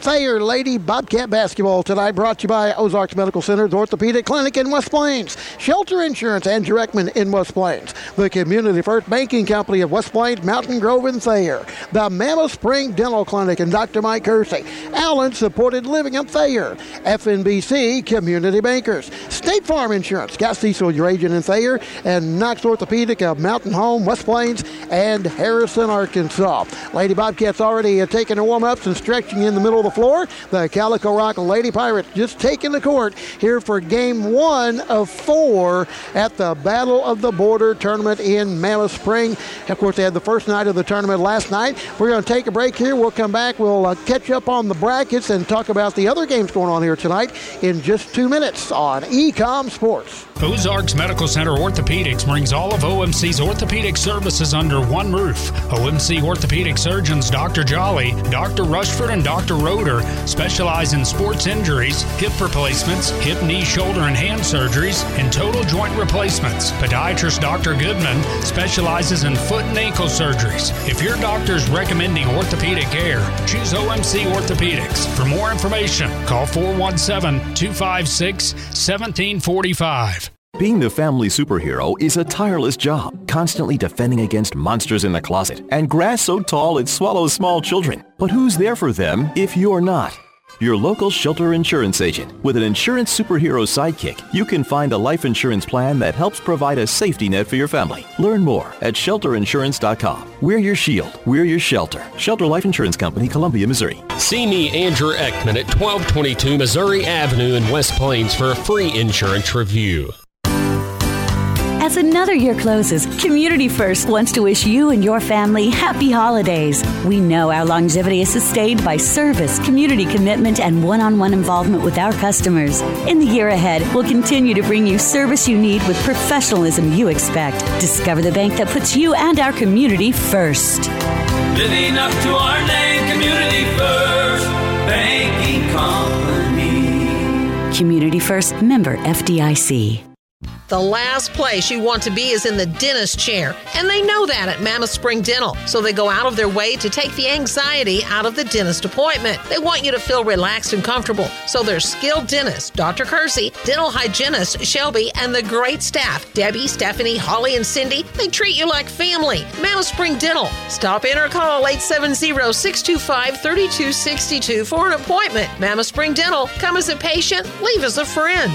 Thayer Lady Bobcat basketball tonight brought to you by Ozarks Medical Center's Orthopedic Clinic in West Plains, Shelter Insurance and Jureckman in West Plains, the Community First Banking Company of West Plains, Mountain Grove and Thayer, the Mammoth Spring Dental Clinic and Dr. Mike Kersey, Allen Supported Living of Thayer, FNBC Community Bankers, State Farm Insurance, Scott Cecil, your agent in Thayer, and Knox Orthopedic of Mountain Home, West Plains, and Harrison, Arkansas. Lady Bobcats already taking their warm-ups and stretching in the middle of the floor. The Calico Rock Lady Pirates just taking the court here for game 1 of 4 at the Battle of the Border tournament in Mammoth Spring. Of course, they had the first night of the tournament last night. We're going to take a break here. We'll come back. We'll catch up on the brackets and talk about the other games going on here tonight in just 2 minutes on Ecom Sports. Ozarks Medical Center Orthopedics brings all of OMC's orthopedic services under one roof. OMC orthopedic surgeons Dr. Jolly, Dr. Rushford, and Dr. Roeder specialize in sports injuries, hip replacements, hip, knee, shoulder, and hand surgeries, and total joint replacements. Podiatrist Dr. Goodman specializes in foot and ankle surgeries. If your doctor is recommending orthopedic care, choose OMC Orthopedics. For more information, call 417-256-1745. Being the family superhero is a tireless job, constantly defending against monsters in the closet and grass so tall it swallows small children. But who's there for them if you're not? Your local Shelter Insurance agent. With an insurance superhero sidekick, you can find a life insurance plan that helps provide a safety net for your family. Learn more at shelterinsurance.com. We're your shield. We're your shelter. Shelter Life Insurance Company, Columbia, Missouri. See me, Andrew Ekman, at 1222 Missouri Avenue in West Plains for a free insurance review. As another year closes, Community First wants to wish you and your family happy holidays. We know our longevity is sustained by service, community commitment, and one-on-one involvement with our customers. In the year ahead, we'll continue to bring you service you need with professionalism you expect. Discover the bank that puts you and our community first. Living up to our name, Community First Banking Company. Community First, member FDIC. The last place you want to be is in the dentist chair, and they know that at Mammoth Spring Dental, so they go out of their way to take the anxiety out of the dentist appointment. They want you to feel relaxed and comfortable, so their skilled dentist, Dr. Kersey, dental hygienist Shelby, and the great staff, Debbie, Stephanie, Holly, and Cindy, they treat you like family. Mammoth Spring Dental. Stop in or call 870-625-3262 for an appointment. Mammoth Spring Dental. Come as a patient, leave as a friend.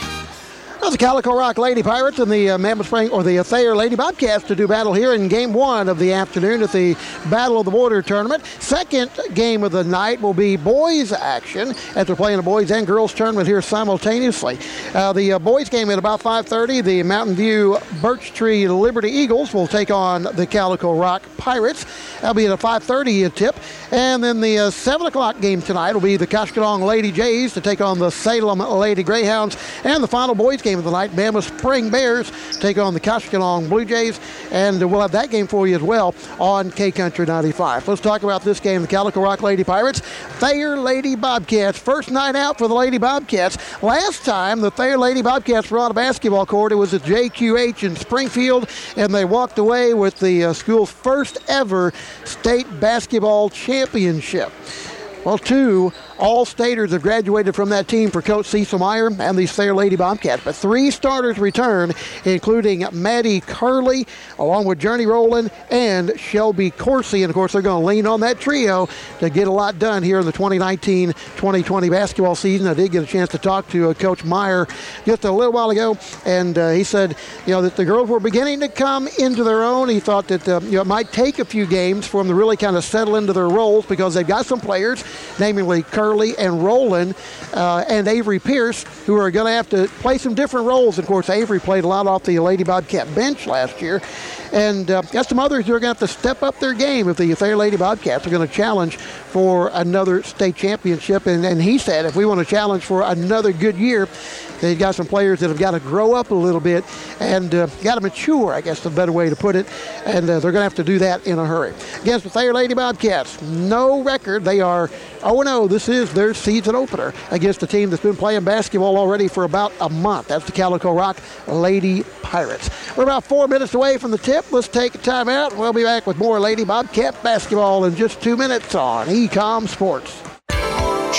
The Calico Rock Lady Pirates and the Mammoth Spring, or the Thayer Lady Bobcats, to do battle here in game 1 of the afternoon at the Battle of the Border tournament. Second game of the night will be boys action, as they're playing a boys and girls tournament here simultaneously. The boys game at about 5:30, the Mountain View Birch Tree Liberty Eagles will take on the Calico Rock Pirates. That'll be at a 5:30 tip. And then the 7 o'clock game tonight will be the Koshkonong Lady Jays to take on the Salem Lady Greyhounds. And the final boys game of the night, Mammoth Spring Bears take on the Koshkonong Blue Jays, and we'll have that game for you as well on K-Country 95. Let's talk about this game, the Calico Rock Lady Pirates, Thayer Lady Bobcats. First night out for the Lady Bobcats. Last time the Thayer Lady Bobcats were on a basketball court, it was at JQH in Springfield, and they walked away with the school's first ever state basketball championship. Well, 2 All-Staters have graduated from that team for Coach Cecil Meyer and the Thayer Lady Bobcats. But 3 starters return, including Maddie Curley, along with Journey Rowland and Shelby Coursey. And, of course, they're going to lean on that trio to get a lot done here in the 2019-2020 basketball season. I did get a chance to talk to Coach Meyer just a little while ago, and he said, that the girls were beginning to come into their own. He thought that, it might take a few games for them to really kind of settle into their roles because they've got some players, namely Curley and Rowland and Avery Pierce, who are going to have to play some different roles. Of course, Avery played a lot off the Lady Bobcat bench last year. And got some others who are going to have to step up their game if the Thayer Lady Bobcats are going to challenge for another state championship. And he said if we want to challenge for another good year, they've got some players that have got to grow up a little bit and got to mature, I guess is a better way to put it. And they're going to have to do that in a hurry. Against the Thayer Lady Bobcats, no record. They are 0-0. This is their season opener against a team that's been playing basketball already for about a month. That's the Calico Rock Lady Pirates. We're about 4 minutes away from the tip. Let's take a time out. We'll be back with more Lady Bobcat basketball in just 2 minutes on Ecom Sports.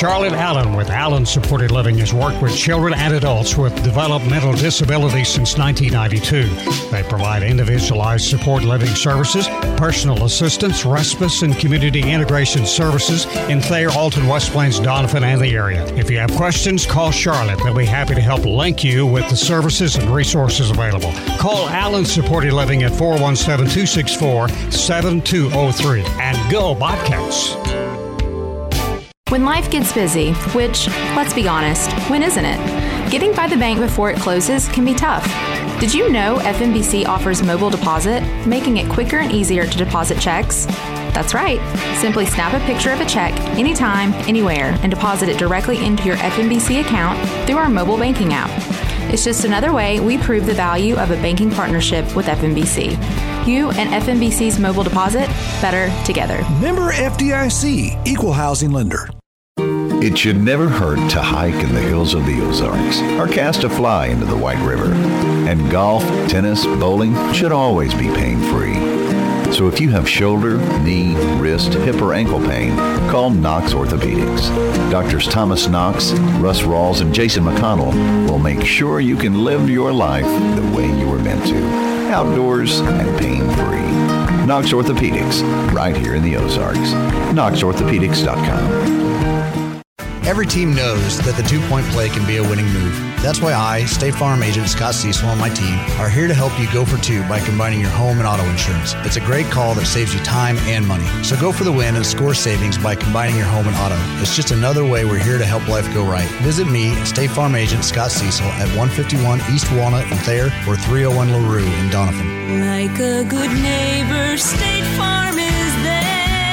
Charlotte Allen with Allen Supported Living has worked with children and adults with developmental disabilities since 1992. They provide individualized support living services, personal assistance, respite, and community integration services in Thayer, Alton, West Plains, Donovan, and the area. If you have questions, call Charlotte. They'll be happy to help link you with the services and resources available. Call Allen Supported Living at 417-264-7203 and go Bobcats. When life gets busy, which, let's be honest, when isn't it? Getting by the bank before it closes can be tough. Did you know FNBC offers mobile deposit, making it quicker and easier to deposit checks? That's right. Simply snap a picture of a check anytime, anywhere, and deposit it directly into your FNBC account through our mobile banking app. It's just another way we prove the value of a banking partnership with FNBC. You and FNBC's mobile deposit, better together. Member FDIC, Equal Housing Lender. It should never hurt to hike in the hills of the Ozarks or cast a fly into the White River. And golf, tennis, bowling should always be pain-free. So if you have shoulder, knee, wrist, hip, or ankle pain, call Knox Orthopedics. Doctors Thomas Knox, Russ Rawls, and Jason McConnell will make sure you can live your life the way you were meant to. Outdoors and pain-free. Knox Orthopedics, right here in the Ozarks. KnoxOrthopedics.com. Every team knows that the two-point play can be a winning move. That's why I, State Farm agent Scott Cecil, and my team are here to help you go for two by combining your home and auto insurance. It's a great call that saves you time and money. So go for the win and score savings by combining your home and auto. It's just another way we're here to help life go right. Visit me, State Farm agent Scott Cecil, at 151 East Walnut in Thayer or 301 LaRue in Donovan. Like a good neighbor, State Farm is there.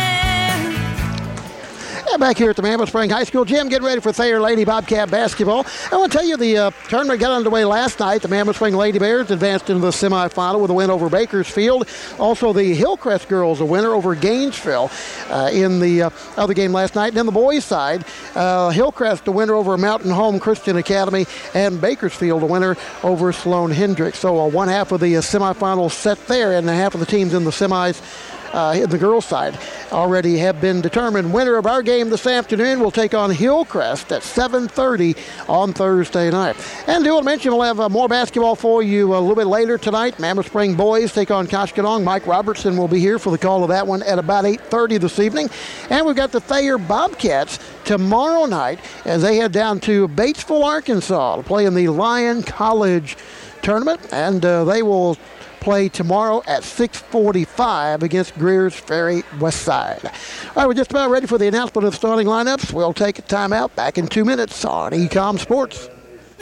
Back here at the Mammoth Spring High School gym, getting ready for Thayer Lady Bobcat basketball. I want to tell you the tournament got underway last night. The Mammoth Spring Lady Bears advanced into the semifinal with a win over Bakersfield. Also, the Hillcrest girls a winner over Gainesville in the other game last night. And then the boys' side, Hillcrest a winner over Mountain Home Christian Academy, and Bakersfield a winner over Sloan Hendricks. So one half of the semifinals set there, and half of the teams in the semis the girls' side already have been determined. Winner of our game this afternoon will take on Hillcrest at 7:30 on Thursday night. And do want to mention we'll have more basketball for you a little bit later tonight. Mammoth Spring boys take on Koshkonong. Mike Robertson will be here for the call of that one at about 8:30 this evening. And we've got the Thayer Bobcats tomorrow night as they head down to Batesville, Arkansas to play in the Lyon College tournament. And they will play tomorrow at 6:45 against Greer's Ferry West Side. All right, we're just about ready for the announcement of the starting lineups. We'll take a timeout. Back in 2 minutes on Ecom Sports.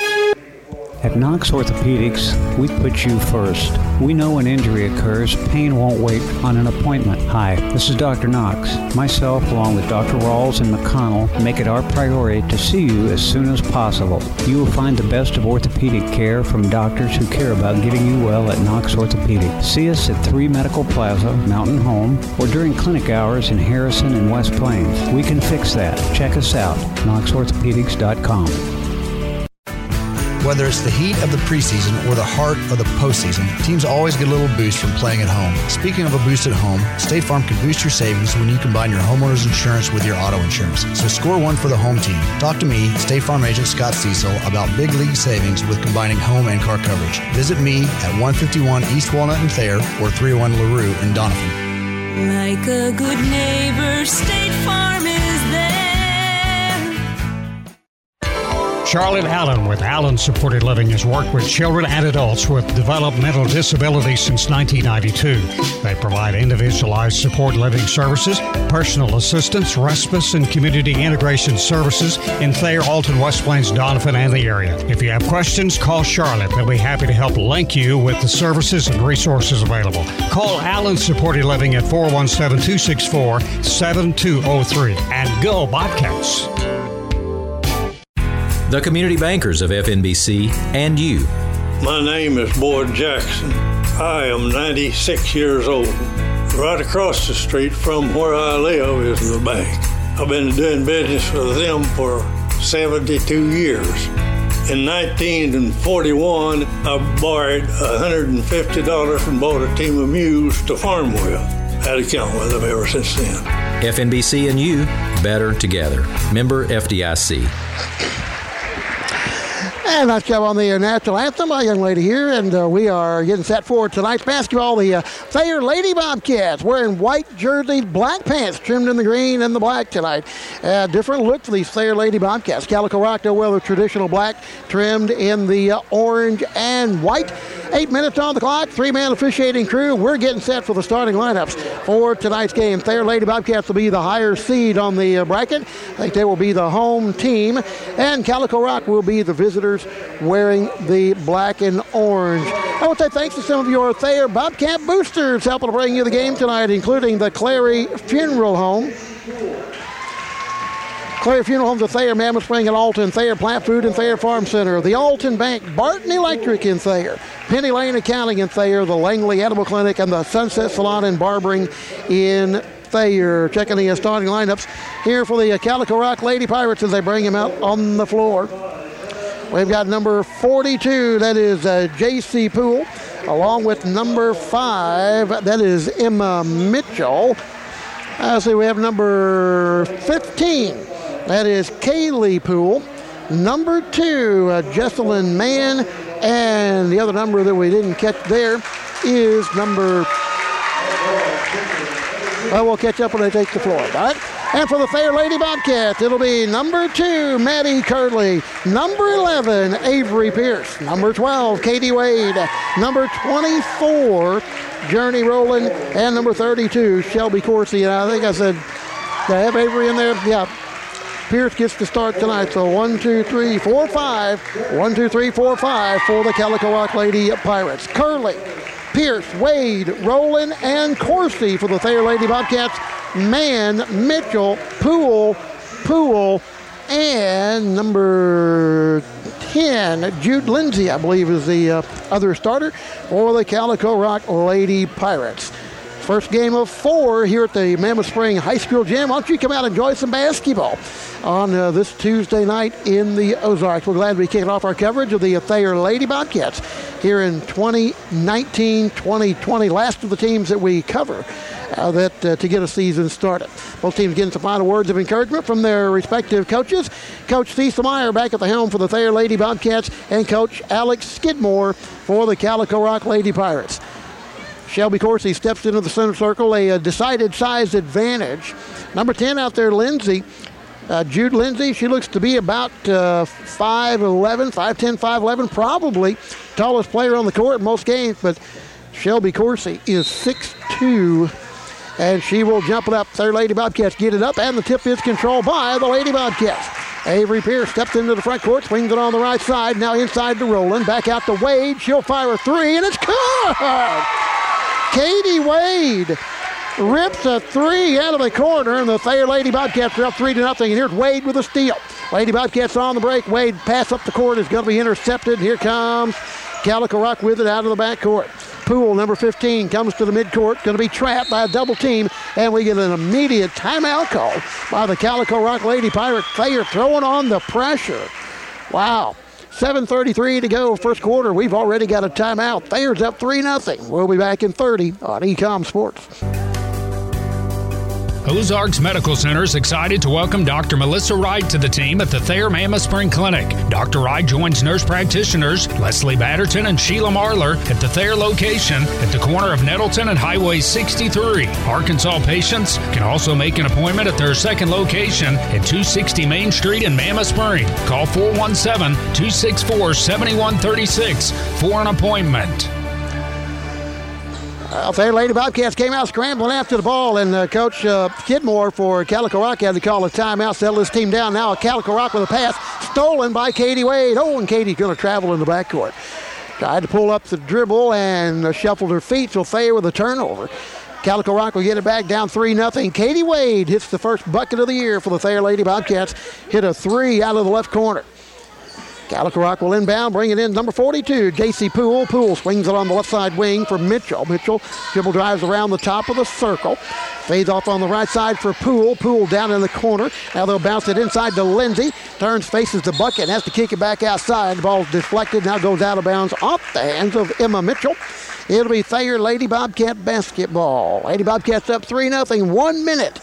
At Knox Orthopedics, we put you first. We know when injury occurs, pain won't wait on an appointment. Hi, this is Dr. Knox. Myself, along with Dr. Rawls and McConnell, make it our priority to see you as soon as possible. You will find the best of orthopedic care from doctors who care about getting you well at Knox Orthopedics. See us at 3 Medical Plaza, Mountain Home, or during clinic hours in Harrison and West Plains. We can fix that. Check us out, KnoxOrthopedics.com. Whether it's the heat of the preseason or the heart of the postseason, teams always get a little boost from playing at home. Speaking of a boost at home, State Farm can boost your savings when you combine your homeowner's insurance with your auto insurance. So score one for the home team. Talk to me, State Farm agent Scott Cecil, about big league savings with combining home and car coverage. Visit me at 151 East Walnut in Thayer or 301 LaRue in Donovan. Like a good neighbor, State Farm is there. Charlotte Allen with Allen Supported Living has worked with children and adults with developmental disabilities since 1992. They provide individualized support living services, personal assistance, respite, and community integration services in Thayer, Alton, West Plains, Donovan, and the area. If you have questions, call Charlotte. They'll be happy to help link you with the services and resources available. Call Allen Supported Living at 417-264-7203 and go Bobcats. The community bankers of FNBC and you. My name is Boyd Jackson. I am 96 years old. Right across the street from where I live is the bank. I've been doing business with them for 72 years. In 1941, I borrowed $150 and bought a team of mules to farm with. Had a account with them ever since then. FNBC and you, better together. Member FDIC. And nice job on the national anthem, my young lady here. And we are getting set for tonight's basketball. The Thayer Lady Bobcats wearing white jerseys, black pants trimmed in the green and the black tonight. Different look for these Thayer Lady Bobcats. Calico Rock, no well, the traditional black trimmed in the orange and white. 8 minutes on the clock, 3-man officiating crew. We're getting set for the starting lineups for tonight's game. Thayer Lady Bobcats will be the higher seed on the bracket. I think they will be the home team. And Calico Rock will be the visitors wearing the black and orange. I want to say thanks to some of your Thayer Bobcat boosters helping to bring you the game tonight, including the Clary Funeral Home. Clary Funeral Homes of Thayer, Mammoth Spring and Alton, Thayer Plant Food and Thayer Farm Center, the Alton Bank, Barton Electric in Thayer, Penny Lane Accounting in Thayer, the Langley Animal Clinic, and the Sunset Salon and Barbering in Thayer. Checking the starting lineups here for the Calico Rock Lady Pirates as they bring him out on the floor. We've got number 42, that is J.C. Poole, along with number 5, that is Emma Mitchell. We have number 15, that is Kaylee Poole. Number 2, Jesselyn Mann. And the other number that we didn't catch there is number... we'll catch up when they take the floor, all right? And for the Thayer Lady Bobcats, it'll be number 2, Maddie Curley. Number 11, Avery Pierce. Number 12, Katie Wade. Number 24, Journey Rowland. And number 32, Shelby Coursey. And I think I said, do I have Avery in there? Yeah. Pierce gets to start tonight. So 1, 2, 3, 4, 5. 1, 2, 3, 4, 5 for the Calico Rock Lady Pirates. Curley, Pierce, Wade, Rowland, and Coursey for the Thayer Lady Bobcats. Mann, Mitchell, Poole, and number 10, Jude Lindsay, I believe, is the other starter for the Calico Rock Lady Pirates. First game of 4 here at the Mammoth Spring High School Gym. Why don't you come out and enjoy some basketball on this Tuesday night in the Ozarks. We're glad to be kicking off our coverage of the Thayer Lady Bobcats here in 2019-2020. Last of the teams that we cover to get a season started. Both teams getting some final words of encouragement from their respective coaches. Coach Cecil Meyer back at the helm for the Thayer Lady Bobcats, and Coach Alex Skidmore for the Calico Rock Lady Pirates. Shelby Coursey steps into the center circle, a decided size advantage. Number 10 out there, Lindsay. Jude Lindsay, she looks to be about 5'11", 5'10", 5'11", probably tallest player on the court in most games, but Shelby Coursey is 6'2", and she will jump it up. Thayer Lady Bobcats get it up, and the tip is controlled by the Lady Bobcats. Avery Pierce steps into the front court, swings it on the right side, now inside to Rowland, back out to Wade. She'll fire a 3, and it's good! Katie Wade rips a 3 out of the corner, and the Thayer Lady Bobcats are up 3-0. And here's Wade with a steal. Lady Bobcats on the break. Wade pass up the court is going to be intercepted. Here comes Calico Rock with it out of the backcourt. Poole, number 15, comes to the midcourt, going to be trapped by a double team, and we get an immediate timeout call by the Calico Rock Lady Pirates. Thayer throwing on the pressure. Wow. 7:33 to go, first quarter. We've already got a timeout. Thayer's up 3-0. We'll be back in 30 on Ecom Sports. Ozarks Medical Center is excited to welcome Dr. Melissa Wright to the team at the Thayer Mammoth Spring Clinic. Dr. Wright joins nurse practitioners Leslie Batterton and Sheila Marler at the Thayer location at the corner of Nettleton and Highway 63. Arkansas patients can also make an appointment at their second location at 260 Main Street in Mammoth Spring. Call 417-264-7136 for an appointment. Thayer Lady Bobcats came out scrambling after the ball, and Coach Skidmore for Calico Rock had to call a timeout, settle his team down. Now Calico Rock with a pass stolen by Katie Wade. Oh, and Katie's going to travel in the backcourt. Tried to pull up the dribble and shuffled her feet, so Thayer with a turnover. Calico Rock will get it back down 3-0. Katie Wade hits the first bucket of the year for the Thayer Lady Bobcats. Hit a 3 out of the left corner. Calico Rock will inbound, bring it in. Number 42, J.C. Poole. Poole swings it on the left side wing for Mitchell. Mitchell dribble drives around the top of the circle. Fades off on the right side for Poole. Poole down in the corner. Now they'll bounce it inside to Lindsay. Turns, faces the bucket, and has to kick it back outside. The ball's deflected, now goes out of bounds off the hands of Emma Mitchell. It'll be Thayer Lady Bobcat basketball. Lady Bobcats up 3-0. 1 minute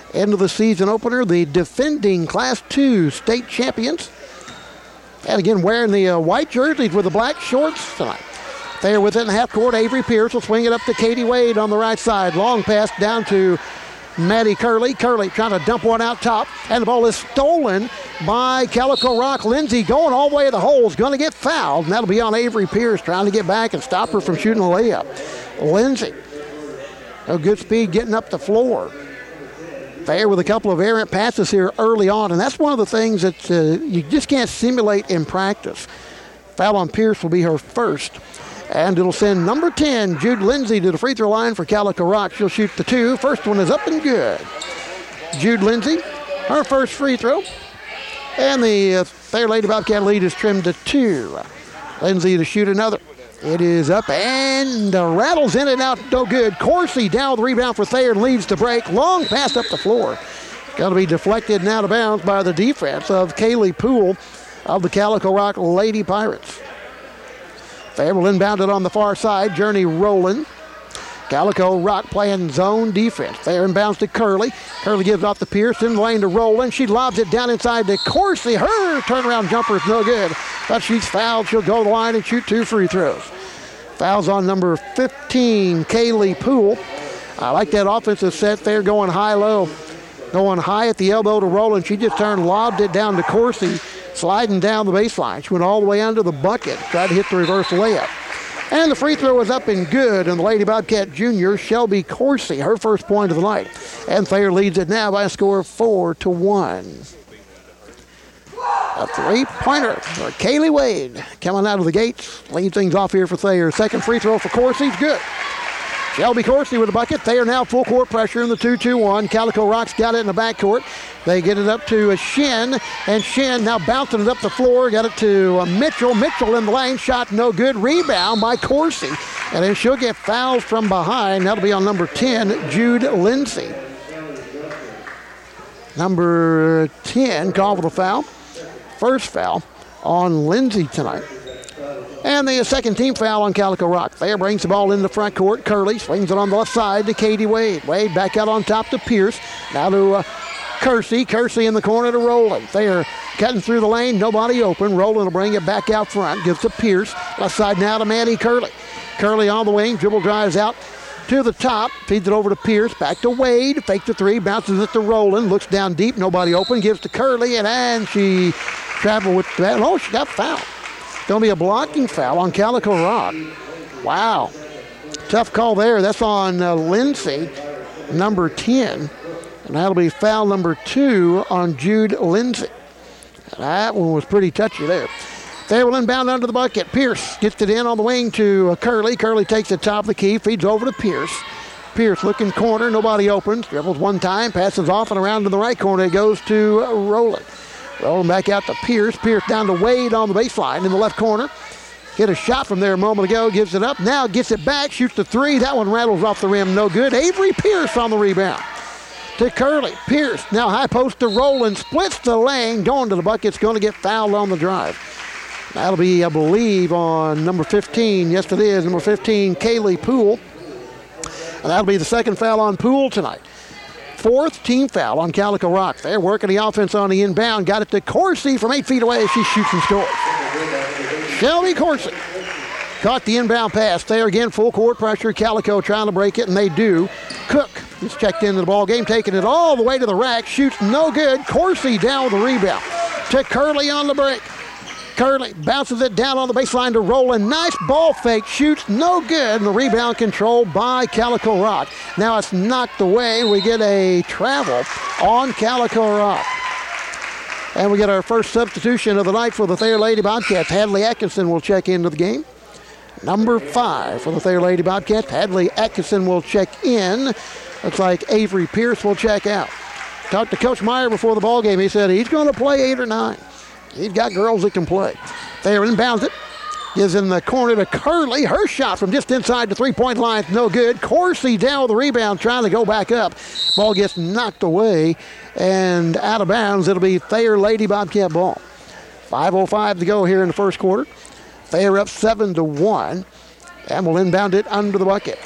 End of the season opener, the defending Class 2 state champions. And again, wearing the white jerseys with the black shorts tonight. There within the half court, Avery Pierce will swing it up to Katie Wade on the right side. Long pass down to Maddie Curley. Curley trying to dump one out top. And the ball is stolen by Calico Rock. Lindsay going all the way to the hole is going to get fouled. And that'll be on Avery Pierce trying to get back and stop her from shooting a layup. Lindsay, a good speed getting up the floor. There with a couple of errant passes here early on. And that's one of the things that you just can't simulate in practice. Foul on Pierce will be her first. And it'll send number 10, Jude Lindsay, to the free throw line for Calico Rock. She'll shoot the 2. First one is up and good. Jude Lindsay, her first free throw. And the Thayer Lady Bobcat lead is trimmed to 2. Lindsay to shoot another. It is up and rattles in and out, no good. Coursey down with the rebound for Thayer and leads the break. Long pass up the floor. Got to be deflected and out of bounds by the defense of Kaylee Poole of the Calico Rock Lady Pirates. Thayer will inbound it on the far side. Journey Rowland. Calico Rock playing zone defense. Thayer inbounds to Curley. Curley gives off the Pierce in the lane to Rowland. She lobs it down inside to Coursey. Her turnaround jumper is no good. But she's fouled. She'll go to the line and shoot 2 free throws. Fouls on number 15, Kaylee Poole. I like that offensive set there, going high-low. Going high at the elbow to Rowland. She just turned, lobbed it down to Coursey, sliding down the baseline. She went all the way under the bucket, tried to hit the reverse layup. And the free throw was up and good, and the Lady Bobcat Junior, Shelby Coursey, her first point of the night. And Thayer leads it now by a score of 4-1. A three-pointer for Kaylee Wade coming out of the gates. Leads things off here for Thayer. Second free throw for Coursey's good. Shelby Coursey with a bucket. Thayer now full court pressure in the 2-2-1. Calico Rock's got it in the backcourt. They get it up to Shin, and Shin now bouncing it up the floor. Got it to Mitchell. Mitchell in the lane. Shot no good. Rebound by Coursey. And then she'll get fouls from behind. That'll be on number 10, Jude Lindsay. Number 10 called for the foul. First foul on Lindsay tonight. And the second team foul on Calico Rock. Thayer brings the ball in the front court. Curley swings it on the left side to Katie Wade. Wade back out on top to Pierce. Now to Kersey. Kersey in the corner to Rowland. Thayer cutting through the lane. Nobody open. Rowland will bring it back out front. Gives to Pierce. Left side now to Maddie Curley. Curley on the wing. Dribble drives out to the top. Feeds it over to Pierce. Back to Wade. Fake the 3. Bounces it to Rowland. Looks down deep. Nobody open. Gives to Curley. And she traveled with that. Oh, she got fouled. Going to be a blocking foul on Calico Rock. Wow. Tough call there. That's on Lindsay, number 10. And that'll be foul number 2 on Jude Lindsay. That one was pretty touchy there. They will inbound under the bucket. Pierce gets it in on the wing to Curley. Curley takes the top of the key, feeds over to Pierce. Pierce looking corner, nobody opens. Dribbles one time, passes off and around to the right corner. It goes to Rowland. Rolling back out to Pierce. Pierce down to Wade on the baseline in the left corner. Hit a shot from there a moment ago. Gives it up. Now gets it back. Shoots the 3. That one rattles off the rim. No good. Avery Pierce on the rebound. To Curley. Pierce now high post to Rowland. Splits the lane. Going to the bucket's going to get fouled on the drive. That'll be, I believe, on number 15. Yes, it is. Number 15, Kaylee Poole. And that'll be the second foul on Poole tonight. Fourth team foul on Calico Rock. They're working the offense on the inbound. Got it to Coursey from 8 feet away. She shoots and scores. Shelby Coursey caught the inbound pass. There again, full court pressure. Calico trying to break it, and they do. Cook is checked into the ball game, taking it all the way to the rack. Shoots no good. Coursey down with the rebound. To Curley on the break. Curley bounces it down on the baseline to Rowland. Nice ball fake. Shoots no good. And the rebound controlled by Calico Rock. Now it's knocked away. We get a travel on Calico Rock. And we get our first substitution of the night for the Thayer Lady Bobcats. Hadley Atkinson will check into the game. Number 5 for the Thayer Lady Bobcats. Hadley Atkinson will check in. Looks like Avery Pierce will check out. Talked to Coach Meyer before the ball game. He said he's going to play 8 or 9. He's got girls that can play. Thayer inbounds it. Gives in the corner to Curley. Her shot from just inside the three-point line. No good. Coursey down with the rebound, trying to go back up. Ball gets knocked away and out of bounds. It'll be Thayer Lady Bobcat ball. 5:05 to go here in the first quarter. Thayer up 7-1. And will inbound it under the bucket.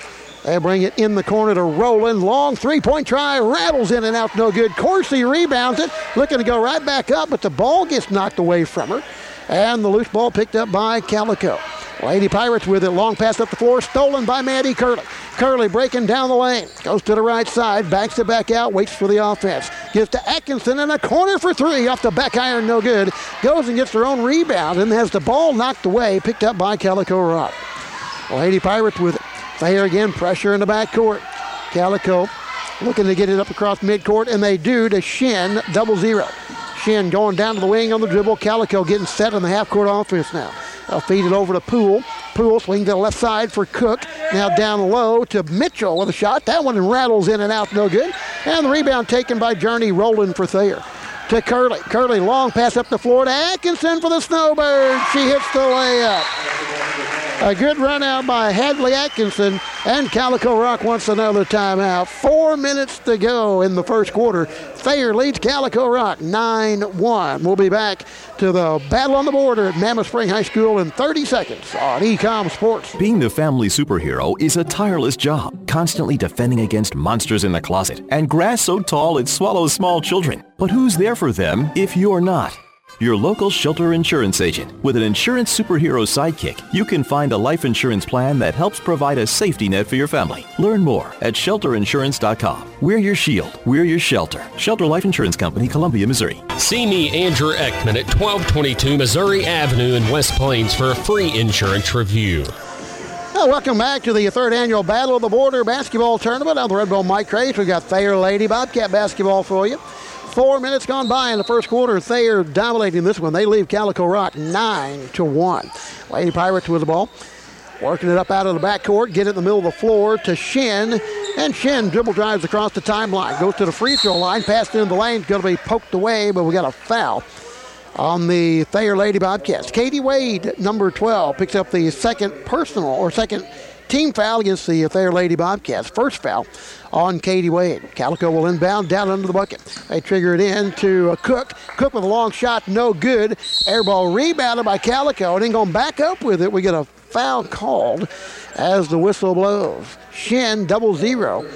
They bring it in the corner to Rowland. Long three-point try, rattles in and out, no good. Coursey rebounds it, looking to go right back up, but the ball gets knocked away from her. And the loose ball picked up by Calico. Lady Pirates with it, long pass up the floor, stolen by Maddie Curley. Curley breaking down the lane, goes to the right side, backs it back out, waits for the offense. Gives to Atkinson in a corner for three, off the back iron, no good. Goes and gets her own rebound and has the ball knocked away, picked up by Calico Rock. Lady Pirates with it. Thayer again, pressure in the backcourt. Calico looking to get it up across midcourt, and they do to Shin, 0-0. Shin going down to the wing on the dribble. Calico getting set on the half-court offense now. They'll feed it over to Poole. Poole swings to the left side for Cook. Now down low to Mitchell with a shot. That one rattles in and out, no good. And the rebound taken by Journey Rowland for Thayer. To Curley. Curley, long pass up the floor to Atkinson for the Snowbirds. She hits the layup. A good run out by Hadley Atkinson, and Calico Rock wants another timeout. 4 minutes to go in the first quarter. Thayer leads Calico Rock 9-1. We'll be back to the battle on the border at Mammoth Spring High School in 30 seconds on Ecom Sports. Being the family superhero is a tireless job, constantly defending against monsters in the closet and grass so tall it swallows small children. But who's there for them if you're not? Your local Shelter Insurance agent. With an insurance superhero sidekick, you can find a life insurance plan that helps provide a safety net for your family. Learn more at shelterinsurance.com. We're your shield. We're your shelter. Shelter Life Insurance Company, Columbia, Missouri. See me, Andrew Ekman, at 1222 Missouri Avenue in West Plains for a free insurance review. Well, welcome back to the third annual Battle of the Border basketball tournament on the Red Bull Mike Craze. We've got Thayer Lady Bobcat basketball for you. 4 minutes gone by in the first quarter. Thayer dominating this one. They leave Calico Rock 9-1. Lady Pirates with the ball. Working it up out of the backcourt. Get it in the middle of the floor to Shin. And Shin dribble drives across the timeline. Goes to the free throw line. Passed into the lane. Going to be poked away, but we got a foul on the Thayer Lady Bobcats. Katie Wade, number 12, picks up the second team foul against the Thayer Lady Bobcats. First foul on Katie Wade. Calico will inbound down under the bucket. They trigger it in to Cook. Cook with a long shot, no good. Air ball rebounded by Calico, and then going back up with it. We get a foul called as the whistle blows. Shin, 0-0,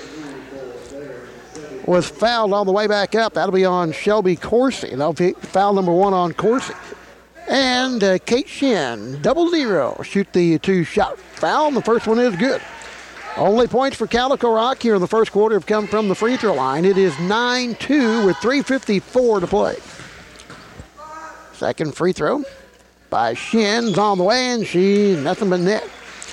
was fouled on the way back up. That'll be on Shelby Coursey. That'll be foul number 1 on Coursey. And Kate Shin, 0-0, shoot the two-shot foul, and the first one is good. Only points for Calico Rock here in the first quarter have come from the free throw line. It is 9-2 with 3:54 to play. Second free throw by Shin's on the way, and she's nothing but net.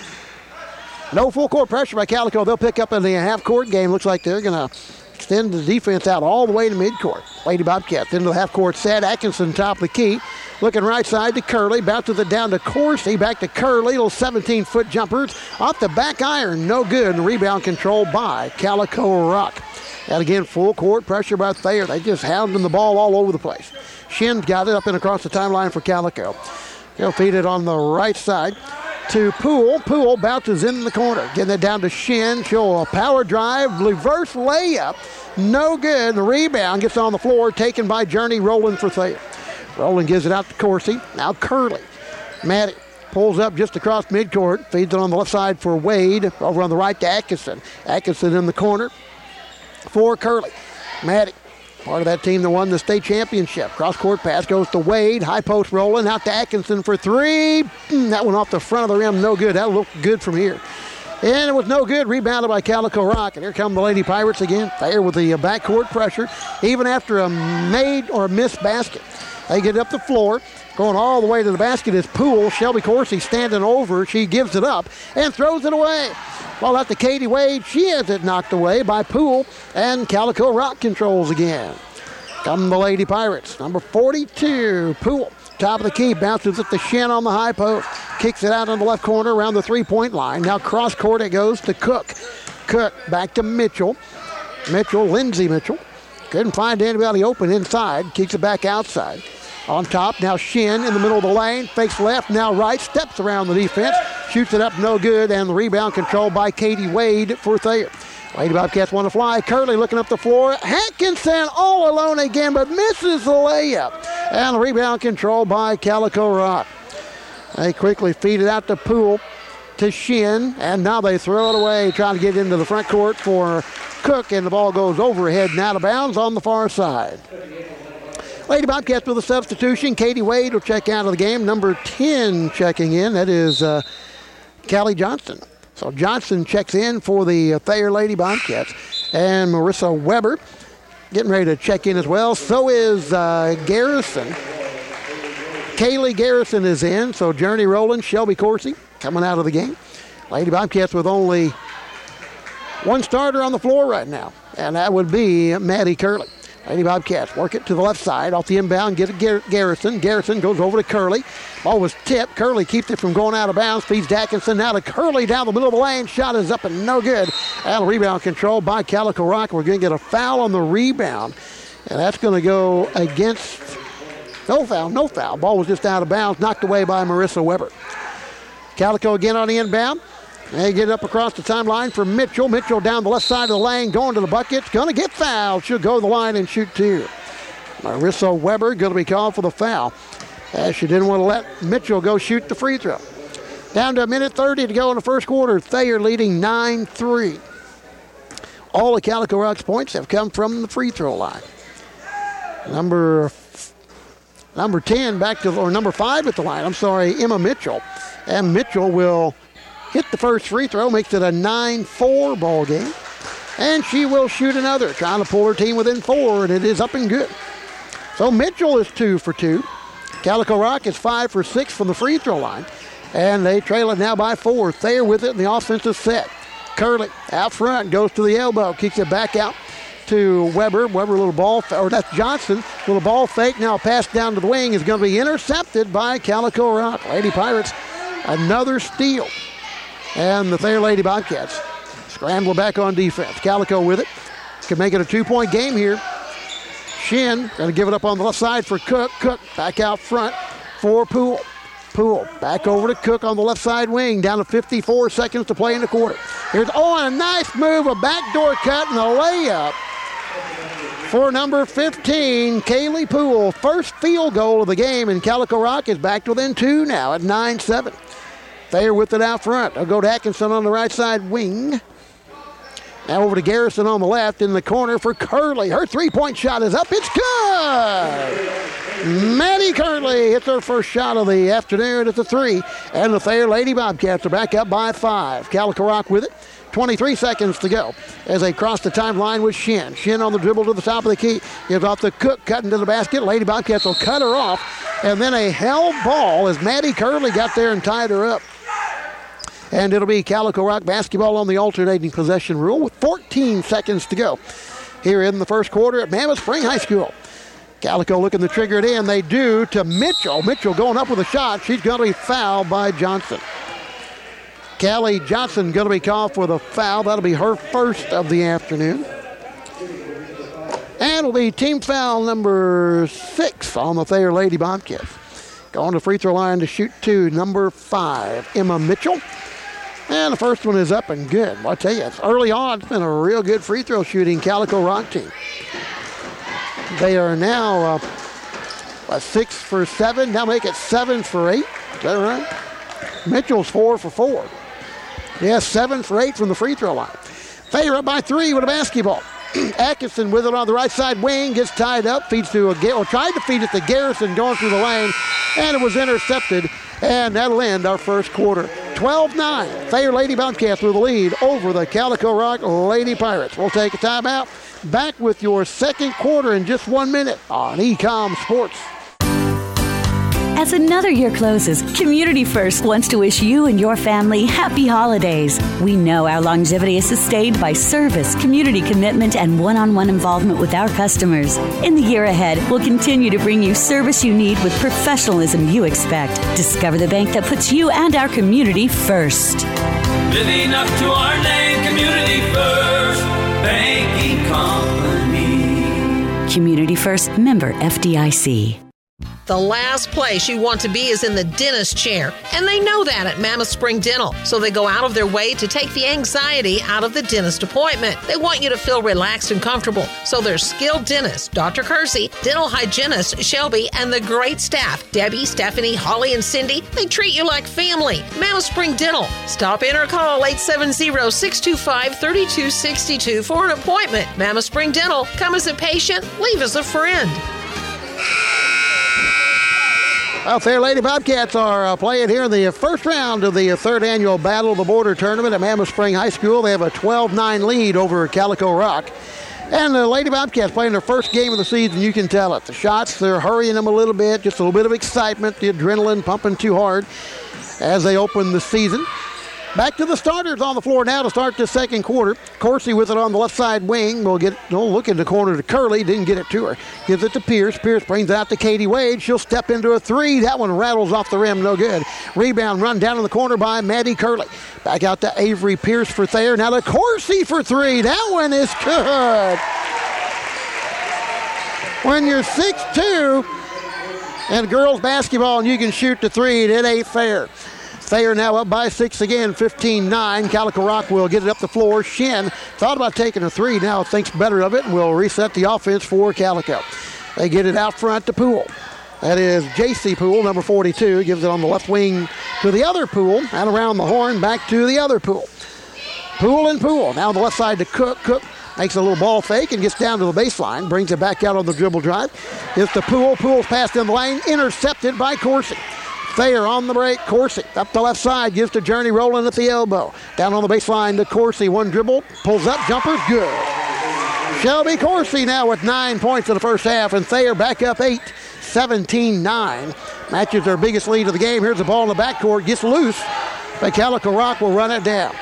No full court pressure by Calico. They'll pick up in the half-court game. Looks like they're going to extend the defense out all the way to midcourt. Lady Bobcats into the half-court set. Atkinson top of the key. Looking right side to Curley. Bounces it down to Coursey. Back to Curley. Little 17-foot jumpers. Off the back iron. No good. And rebound controlled by Calico Rock. And again, full court pressure by Thayer. They just hounding the ball all over the place. Shin's got it up and across the timeline for Calico. He'll feed it on the right side to Poole. Poole bounces in the corner. Getting it down to Shin. She'll a power drive. Reverse layup. No good. The rebound gets on the floor. Taken by Journey Rowland for Thayer. Rowland gives it out to Coursey. Now Curley. Maddie pulls up just across midcourt. Feeds it on the left side for Wade. Over on the right to Atkinson. Atkinson in the corner for Curley. Maddie, part of that team that won the state championship. Cross-court pass goes to Wade. High post rolling out to Atkinson for three. That one off the front of the rim. No good. That looked good from here. And it was no good. Rebounded by Calico Rock. And here come the Lady Pirates again. Thayer with the backcourt pressure. Even after a made or missed basket. They get it up the floor. Going all the way to the basket is Poole. Shelby Coursey standing over. She gives it up and throws it away. Ball out to Katie Wade. She has it knocked away by Poole. And Calico Rock controls again. Come the Lady Pirates. Number 42, Poole. Top of the key. Bounces it to Shin on the high post. Kicks it out on the left corner around the three-point line. Now cross court it goes to Cook. Cook back to Mitchell. Lindsay Mitchell. Couldn't find anybody open inside. Kicks it back outside. On top, now Shin in the middle of the lane. Fakes left, now right. Steps around the defense. Shoots it up, no good. And the rebound controlled by Katie Wade for Thayer. Lady Bobcats want to fly. Curley looking up the floor. Atkinson all alone again, but misses the layup. And the rebound controlled by Calico Rock. They quickly feed it out to Poole. to Shin, and now they throw it away, trying to get into the front court for Cook, and the ball goes overhead and out of bounds on the far side. Lady Bobcats with a substitution. Katie Wade will check out of the game. Number 10 checking in. That is Callie Johnson. So Johnson checks in for the Thayer Lady Bobcats. And Marissa Weber getting ready to check in as well. So is Garrison. Kaylee Garrison is in. So Journey Rowland, Shelby Coursey coming out of the game. Lady Bobcats with only one starter on the floor right now, and that would be Maddie Curley. Lady Bobcats work it to the left side. Off the inbound, get it Garrison. Garrison goes over to Curley. Ball was tipped. Curley keeps it from going out of bounds. Feeds Dickinson. Now to Curley down the middle of the lane. Shot is up and no good. And rebound controlled by Calico Rock. We're going to get a foul on the rebound. And that's going to go against... No foul. Ball was just out of bounds. Knocked away by Marissa Weber. Calico again on the inbound. They get up across the timeline for Mitchell. Mitchell down the left side of the lane, going to the bucket. Going to get fouled. She'll go to the line and shoot two. Marissa Weber going to be called for the foul, as she didn't want to let Mitchell go shoot the free throw. Down to a minute 30 to go in the first quarter. Thayer leading 9-3. All the Calico Rock's points have come from the free throw line. Number 10 back to, or number 5 at the line. I'm sorry, Emma Mitchell. And Mitchell will hit the first free throw, makes it a 9-4 ball game. And she will shoot another, trying to pull her team within 4, and it is up and good. So Mitchell is 2 for 2. Calico Rock is 5 for 6 from the free throw line. And they trail it now by 4. Thayer with it in the offensive set. Curley out front, goes to the elbow, kicks it back out to Weber. Weber, little ball, or that's Johnson. Little ball fake, now pass down to the wing, is going to be intercepted by Calico Rock. Lady Pirates, another steal. And the Thayer Lady Bobcats scramble back on defense. Calico with it. Could make it a 2-point game here. Shin going to give it up on the left side for Cook. Cook back out front for Poole. Poole back over to Cook on the left side wing. Down to 54 seconds to play in the quarter. Here's, a nice move, a backdoor cut and a layup for number 15, Kaylee Poole. First field goal of the game, and Calico Rock is back to within 2 now at 9-7. Thayer with it out front. They'll go to Atkinson on the right side wing. Now over to Garrison on the left in the corner for Curley. Her three-point shot is up. It's good! Maddie Curley hits her first shot of the afternoon at the 3. And the Thayer Lady Bobcats are back up by 5. Calico Rock with it. 23 seconds to go as they cross the timeline with Shin. Shin on the dribble to the top of the key. Gives off the Cook, cutting to the basket. Lady Bobcats will cut her off. And then a held ball as Maddie Curley got there and tied her up. And it'll be Calico Rock basketball on the alternating possession rule with 14 seconds to go here in the first quarter at Mammoth Spring High School. Calico looking to trigger it in. They do to Mitchell. Mitchell going up with a shot. She's going to be fouled by Johnson. Callie Johnson going to be called for the foul. That'll be her first of the afternoon. And it'll be team foul number 6 on the Thayer Lady Bobcats. Going to free throw line to shoot 2, number 5, Emma Mitchell. And the first one is up and good. Well, I tell you, it's early on. It's been a real good free throw shooting Calico Rock team. They are now 6 for 7. Now make it 7 for 8. Is that right? Mitchell's 4 for 4. Yes, 7 for 8 from the free throw line. Thayer up by 3 with a basketball. Atkinson with it on the right side wing, gets tied up, feeds to tried to feed it to Garrison going through the lane, and it was intercepted, and that'll end our first quarter. 12-9, Thayer Lady Bobcats with a lead over the Calico Rock Lady Pirates. We'll take a timeout. Back with your second quarter in just 1 minute on Ecom Sports. As another year closes, Community First wants to wish you and your family happy holidays. We know our longevity is sustained by service, community commitment, and one-on-one involvement with our customers. In the year ahead, we'll continue to bring you service you need with professionalism you expect. Discover the bank that puts you and our community first. Living up to our name, Community First Banking Company. Community First, member FDIC. The last place you want to be is in the dentist chair, and they know that at Mammoth Spring Dental, so they go out of their way to take the anxiety out of the dentist appointment. They want you to feel relaxed and comfortable, so their skilled dentist, Dr. Kersey, dental hygienist Shelby, and the great staff, Debbie, Stephanie, Holly, and Cindy, they treat you like family. Mammoth Spring Dental. Stop in or call 870-625-3262 for an appointment. Mammoth Spring Dental. Come as a patient, leave as a friend. Well, Thayer Lady Bobcats are playing here in the first round of the third annual Battle of the Border tournament at Mammoth Spring High School. They have a 12-9 lead over Calico Rock. And the Lady Bobcats playing their first game of the season, you can tell it. The shots, they're hurrying them a little bit, just a little bit of excitement, the adrenaline pumping too hard as they open the season. Back to the starters on the floor now to start the second quarter. Coursey with it on the left side wing. We'll look in the corner to Curley. Didn't get it to her. Gives it to Pierce. Pierce brings it out to Katie Wade. She'll step into a three. That one rattles off the rim. No good. Rebound run down in the corner by Maddie Curley. Back out to Avery Pierce for Thayer. Now to Coursey for three. That one is good. When you're 6'2" and girls basketball and you can shoot the three, it ain't fair. Thayer now up by 6 again, 15-9. Calico Rock will get it up the floor. Shin thought about taking a three, now thinks better of it and will reset the offense for Calico. They get it out front to Poole. That is J.C. Poole, number 42. Gives it on the left wing to the other Poole, and around the horn back to the other Poole. Poole and Poole. Now on the left side to Cook. Cook makes a little ball fake and gets down to the baseline. Brings it back out on the dribble drive. It's to Poole. Poole's passed in the lane. Intercepted by Coursey. Thayer on the break. Coursey up the left side. Gives to Journey Rowland at the elbow. Down on the baseline to Coursey. One dribble. Pulls up. Jumper's good. Shelby Coursey now with 9 points in the first half. And Thayer back up 8. 17-9. Matches their biggest lead of the game. Here's the ball in the backcourt. Gets loose. But Calico Rock will run it down.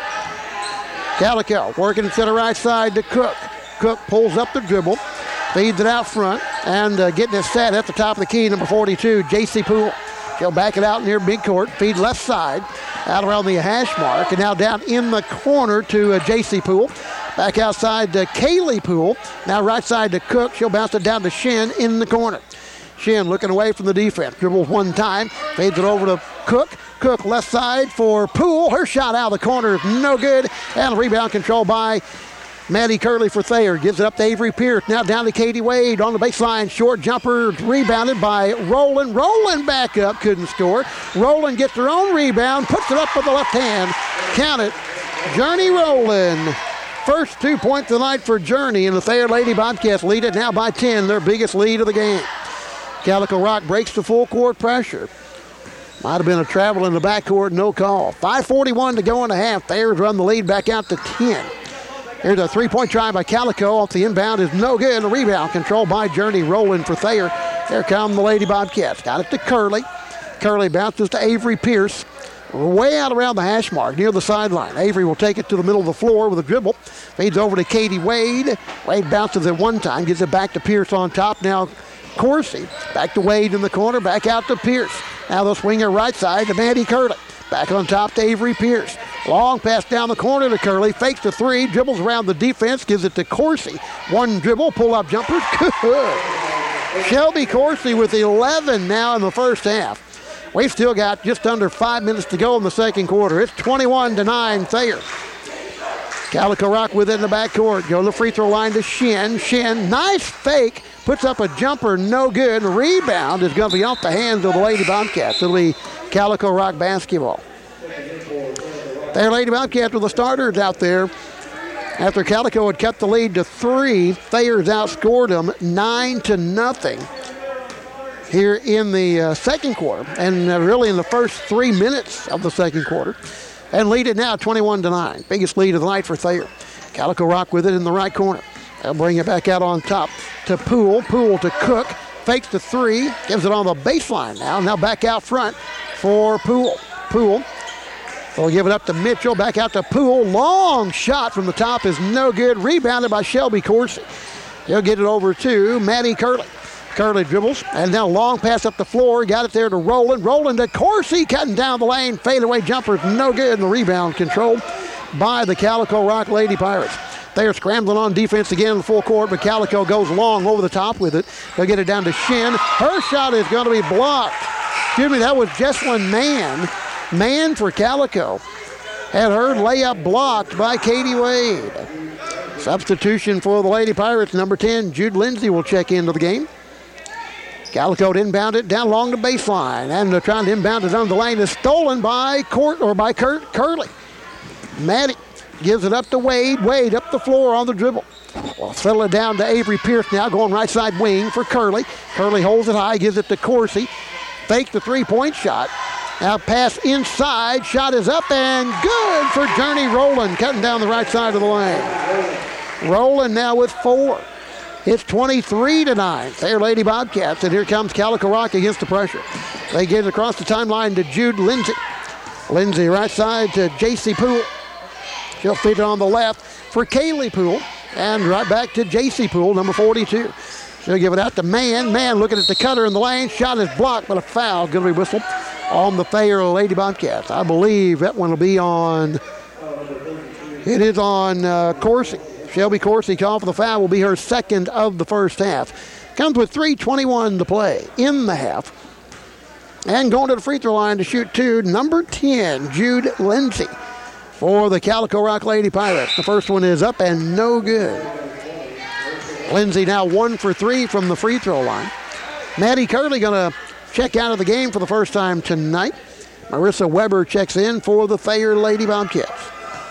Calico working to the right side to Cook. Cook pulls up the dribble. Feeds it out front. And getting it set at the top of the key, number 42, J.C. Poole. She'll back it out near midcourt. Feed left side. Out around the hash mark. And now down in the corner to J.C. Poole. Back outside to Kaylee Poole. Now right side to Cook. She'll bounce it down to Shin in the corner. Shin looking away from the defense. Dribbles one time. Fades it over to Cook. Cook left side for Poole. Her shot out of the corner is no good. And rebound control by Maddie Curley for Thayer. Gives it up to Avery Pierce. Now down to Katie Wade on the baseline. Short jumper rebounded by Rowland. Rowland back up. Couldn't score. Rowland gets her own rebound. Puts it up with the left hand. Count it. Journey Rowland. First 2 points of the night for Journey. And the Thayer Lady Bobcats lead it now by 10. Their biggest lead of the game. Calico Rock breaks the full court pressure. Might have been a travel in the backcourt, no call. 5:41 to go in the half. Thayer's run the lead back out to 10. Here's a three-point try by Calico. Off the inbound is no good. The rebound controlled by Journey Rowland for Thayer. Here come the Lady Bobcats. Got it to Curley. Curley bounces to Avery Pierce. Way out around the hash mark near the sideline. Avery will take it to the middle of the floor with a dribble. Fades over to Katie Wade. Wade bounces it one time. Gives it back to Pierce on top. Now Coursey. Back to Wade in the corner. Back out to Pierce. Now the swinger right side to Maddie Curley. Back on top to Avery Pierce. Long pass down the corner to Curley. Fakes the three. Dribbles around the defense. Gives it to Coursey. One dribble. Pull-up jumper. Good. Shelby Coursey with 11 now in the first half. We've still got just under 5 minutes to go in the second quarter. It's 21-9 Thayer. Calico Rock with it in the backcourt. Go to the free throw line to Shin. Shin, nice fake. Puts up a jumper, no good. Rebound is going to be off the hands of the Lady Bobcats. It'll be Calico Rock basketball. Their Lady Bobcats with the starters out there. After Calico had cut the lead to 3, Thayer's outscored them 9-0 here in the second quarter, and really in the first 3 minutes of the second quarter, and lead it now 21-9. Biggest lead of the night for Thayer. Calico Rock with it in the right corner. They'll bring it back out on top to Poole. Poole to Cook. Fakes the three. Gives it on the baseline now. Now back out front for Poole. Poole will give it up to Mitchell. Back out to Poole. Long shot from the top is no good. Rebounded by Shelby Coursey. He'll get it over to Maddie Curley. Curley dribbles, and now long pass up the floor. Got it there to Rowland. Rowland to Coursey, cutting down the lane. Fadeaway jumper, no good, and the rebound controlled by the Calico Rock Lady Pirates. They're scrambling on defense again in the full court, but Calico goes long over the top with it. They'll get it down to Shin. Her shot is going to be blocked. Excuse me, that was Jesslyn Mann. Mann for Calico. Had her layup blocked by Katie Wade. Substitution for the Lady Pirates, number 10, Jude Lindsay will check into the game. Calico inbound it down along the baseline, and they're trying to inbound it on the lane. Is stolen by Kurt Curley. Maddie gives it up to Wade. Wade up the floor on the dribble. Well, settle it down to Avery Pierce now, going right side wing for Curley. Curley holds it high, gives it to Coursey. Fake the three-point shot. Now pass inside. Shot is up and good for Journey Rowland, cutting down the right side of the lane. Rowland now with 4. It's 23-9. Fair Lady Bobcats, and here comes Calico Rock against the pressure. They get it across the timeline to Jude Lindsay. Lindsay right side to J.C. Poole. She'll feed it on the left for Kaylee Poole. And right back to J.C. Poole, number 42. She'll give it out to Mann. Mann looking at the cutter in the lane. Shot is blocked, but a foul going to be whistled on the Thayer Lady Bobcats. I believe that one will be on, it is on Coursey. Shelby Coursey called for the foul, will be her second of the first half. Comes with 3:21 to play in the half. And going to the free throw line to shoot 2, number 10, Jude Lindsay for the Calico Rock Lady Pirates. The first one is up and no good. Lindsay now 1 for 3 from the free throw line. Maddie Curley going to check out of the game for the first time tonight. Marissa Weber checks in for the Thayer Lady Bobcats.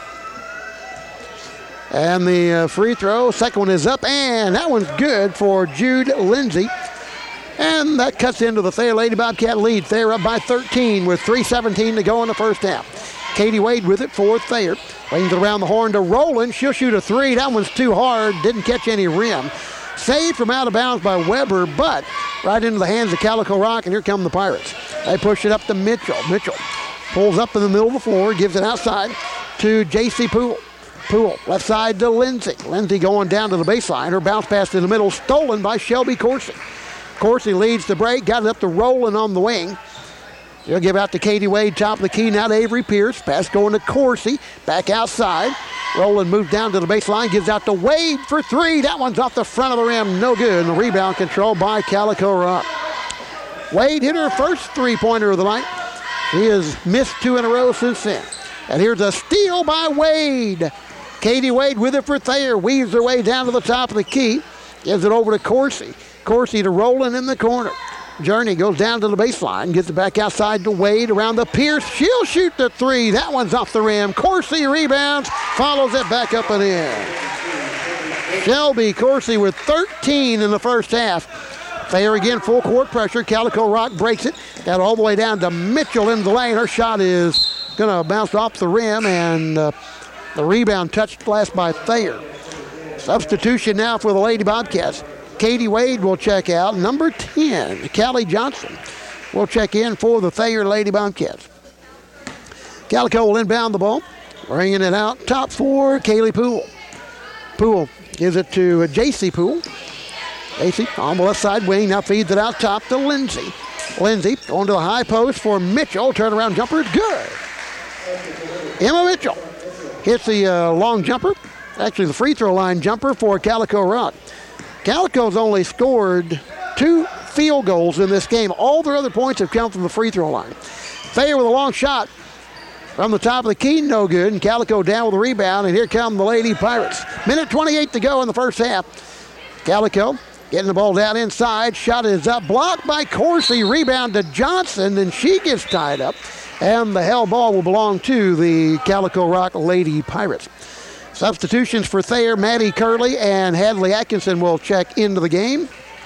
And the free throw, second one is up, and that one's good for Jude Lindsay. And that cuts into the Thayer Lady Bobcat lead. Thayer up by 13 with 3:17 to go in the first half. Katie Wade with it for Thayer. Wings it around the horn to Rowland. She'll shoot a 3. That one's too hard. Didn't catch any rim. Saved from out of bounds by Weber, but right into the hands of Calico Rock, and here come the Pirates. They push it up to Mitchell. Mitchell pulls up in the middle of the floor, gives it outside to J.C. Poole. Poole, left side to Lindsay. Lindsay going down to the baseline. Her bounce pass in the middle, stolen by Shelby Coursey. Coursey leads the break, got it up to Rowland on the wing. She'll give out to Katie Wade, top of the key, now to Avery Pierce. Pass going to Coursey, back outside. Rowland moves down to the baseline, gives out to Wade for 3. That one's off the front of the rim, no good. And the rebound controlled by Calico Rock. Wade hit her first three-pointer of the night. She has missed 2 in a row since then. And here's a steal by Wade. Katie Wade with it for Thayer. Weaves her way down to the top of the key. Gives it over to Coursey. Coursey to Rowland in the corner. Journey goes down to the baseline. Gets it back outside to Wade around the Pierce. She'll shoot the 3. That one's off the rim. Coursey rebounds. Follows it back up and in. Shelby Coursey with 13 in the first half. Thayer again, full court pressure. Calico Rock breaks it. Got all the way down to Mitchell in the lane. Her shot is going to bounce off the rim, and the rebound touched last by Thayer. Substitution now for the Lady Bobcats. Katie Wade will check out. Number 10, Callie Johnson, will check in for the Thayer Lady Bobcats. Calico will inbound the ball. Bringing it out top for Kaylee Poole. Poole gives it to J.C. Poole. J.C. on the left side wing. Now feeds it out top to Lindsay. Lindsay going to the high post for Mitchell. Turnaround jumper. Good. Emma Mitchell hits the long jumper. Actually, the free throw line jumper for Calico Rock. Calico's only scored 2 field goals in this game. All their other points have come from the free throw line. Thayer with a long shot from the top of the key, no good. And Calico down with the rebound, and here come the Lady Pirates. Minute 28 to go in the first half. Calico getting the ball down inside. Shot is up, blocked by Coursey. Rebound to Johnson, and she gets tied up. And the held ball will belong to the Calico Rock Lady Pirates. Substitutions for Thayer, Maddie Curley and Hadley Atkinson will check into the game.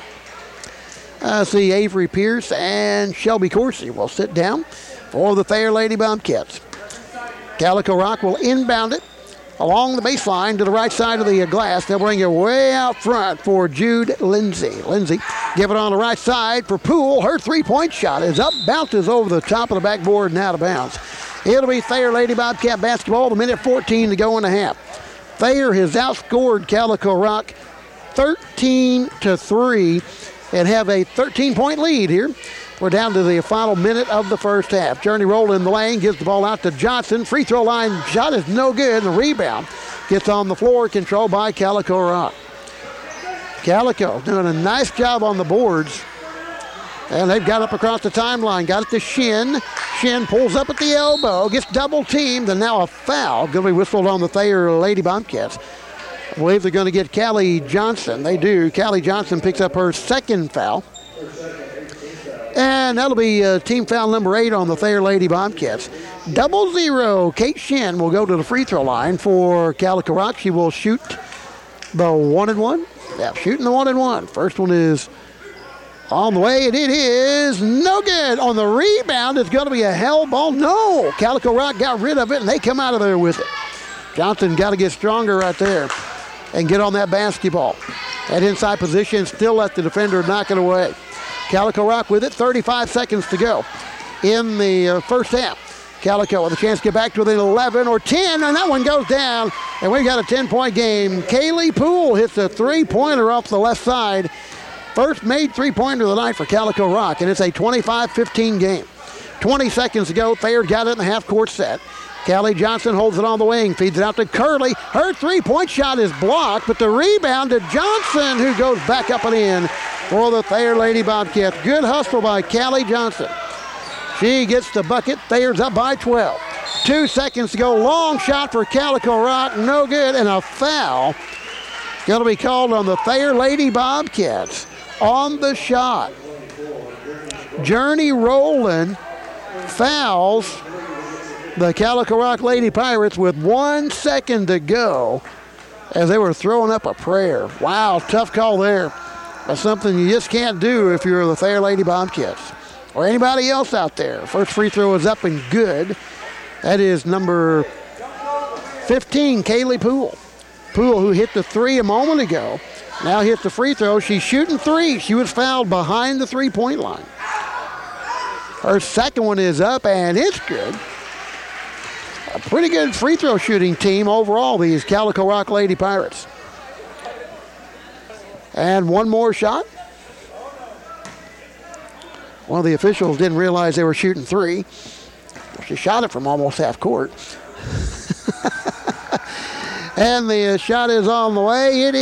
See Avery Pierce and Shelby Coursey will sit down for the Thayer Lady Bobcats. Calico Rock will inbound it along the baseline to the right side of the glass. They'll bring it way out front for Jude Lindsay. Lindsay give it on the right side for Poole. Her three-point shot is up, bounces over the top of the backboard and out of bounds. It'll be Thayer Lady Bobcat basketball. The minute 14 to go in the half. Thayer has outscored Calico Rock 13-3 and have a 13-point lead here. We're down to the final minute of the first half. Journey Rowland in the lane, gives the ball out to Johnson. Free throw line shot is no good. And the rebound gets on the floor, controlled by Calico Rock. Calico doing a nice job on the boards. And they've got up across the timeline. Got it to Shin. Shin pulls up at the elbow. Gets double teamed. And now a foul. Going to be whistled on the Thayer Lady Bobcats. I believe they're going to get Callie Johnson. They do. Callie Johnson picks up her second foul. And that'll be team foul number 8 on the Thayer Lady Bobcats. 0-0. Kate Shin will go to the free throw line for Calico Rock. She will shoot the 1-and-1. Yeah, shooting the 1-and-1. First one is on the way, and it is no good. On the rebound, it's going to be a hell ball. No, Calico Rock got rid of it, and they come out of there with it. Johnson got to get stronger right there and get on that basketball. That inside position, still let the defender knock it away. Calico Rock with it, 35 seconds to go in the first half. Calico with a chance to get back to within 11 or 10, and that one goes down, and we've got a 10-point game. Kaylee Poole hits a three-pointer off the left side. First made three-pointer of the night for Calico Rock, and it's a 25-15 game. 20 seconds to go. Thayer got it in the half-court set. Callie Johnson holds it on the wing, feeds it out to Curley. Her three-point shot is blocked, but the rebound to Johnson, who goes back up and in for the Thayer Lady Bobcats. Good hustle by Callie Johnson. She gets the bucket. Thayer's up by 12. 2 seconds to go. Long shot for Calico Rock. No good, and a foul going to be called on the Thayer Lady Bobcats. On the shot, Journey Rowland fouls the Calico Rock Lady Pirates with 1 second to go as they were throwing up a prayer. Wow, tough call there. That's something you just can't do if you're the Thayer Lady Bobcats or anybody else out there. First free throw is up and good. That is number 15, Kaylee Poole. Poole, who hit the three a moment ago, now hits the free throw. She's shooting three. She was fouled behind the three-point line. Her second one is up, and it's good. A pretty good free throw shooting team overall, these Calico Rock Lady Pirates. And one more shot. One of the officials didn't realize they were shooting three. She shot it from almost half court. And the shot is on the way. It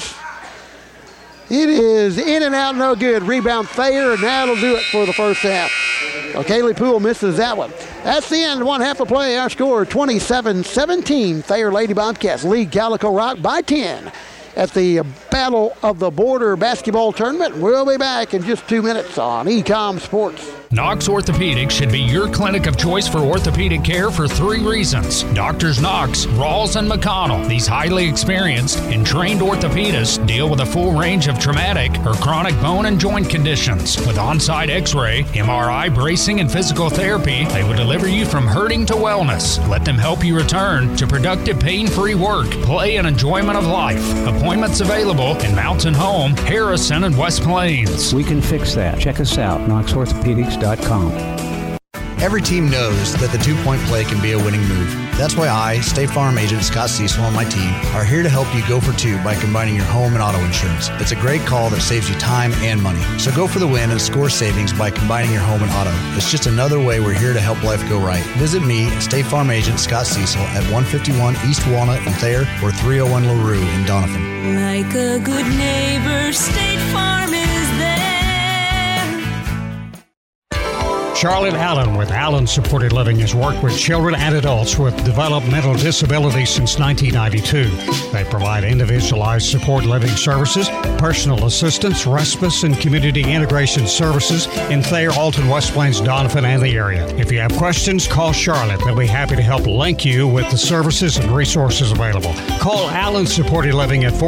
is in and out, no good. Rebound Thayer, and that'll do it for the first half. Well, Kaylee Poole misses that one. That's the end. 1 half of play. Our score 27-17. Thayer Lady Bobcats lead Calico Rock by 10 at the Battle of the Border basketball tournament. We'll be back in just 2 minutes on Ecom Sports. Knox Orthopedics should be your clinic of choice for orthopedic care for 3 reasons. Doctors Knox, Rawls, and McConnell. These highly experienced and trained orthopedists deal with a full range of traumatic or chronic bone and joint conditions. With on-site x-ray, MRI, bracing, and physical therapy, they will deliver you from hurting to wellness. Let them help you return to productive, pain-free work, play, and enjoyment of life. Appointments available in Mountain Home, Harrison, and West Plains. We can fix that. Check us out, KnoxOrthopedics.com. Every team knows that the two-point play can be a winning move. That's why I, State Farm agent Scott Cecil, and my team are here to help you go for 2 by combining your home and auto insurance. It's a great call that saves you time and money. So go for the win and score savings by combining your home and auto. It's just another way we're here to help life go right. Visit me, State Farm agent Scott Cecil, at 151 East Walnut in Thayer or 301 LaRue in Donovan. Like a good neighbor, State Farm is there. Charlotte Allen with Allen Supported Living has worked with children and adults with developmental disabilities since 1992. They provide individualized support living services, personal assistance, respite, and community integration services in Thayer, Alton, West Plains, Donovan, and the area. If you have questions, call Charlotte. They'll be happy to help link you with the services and resources available. Call Allen Supported Living at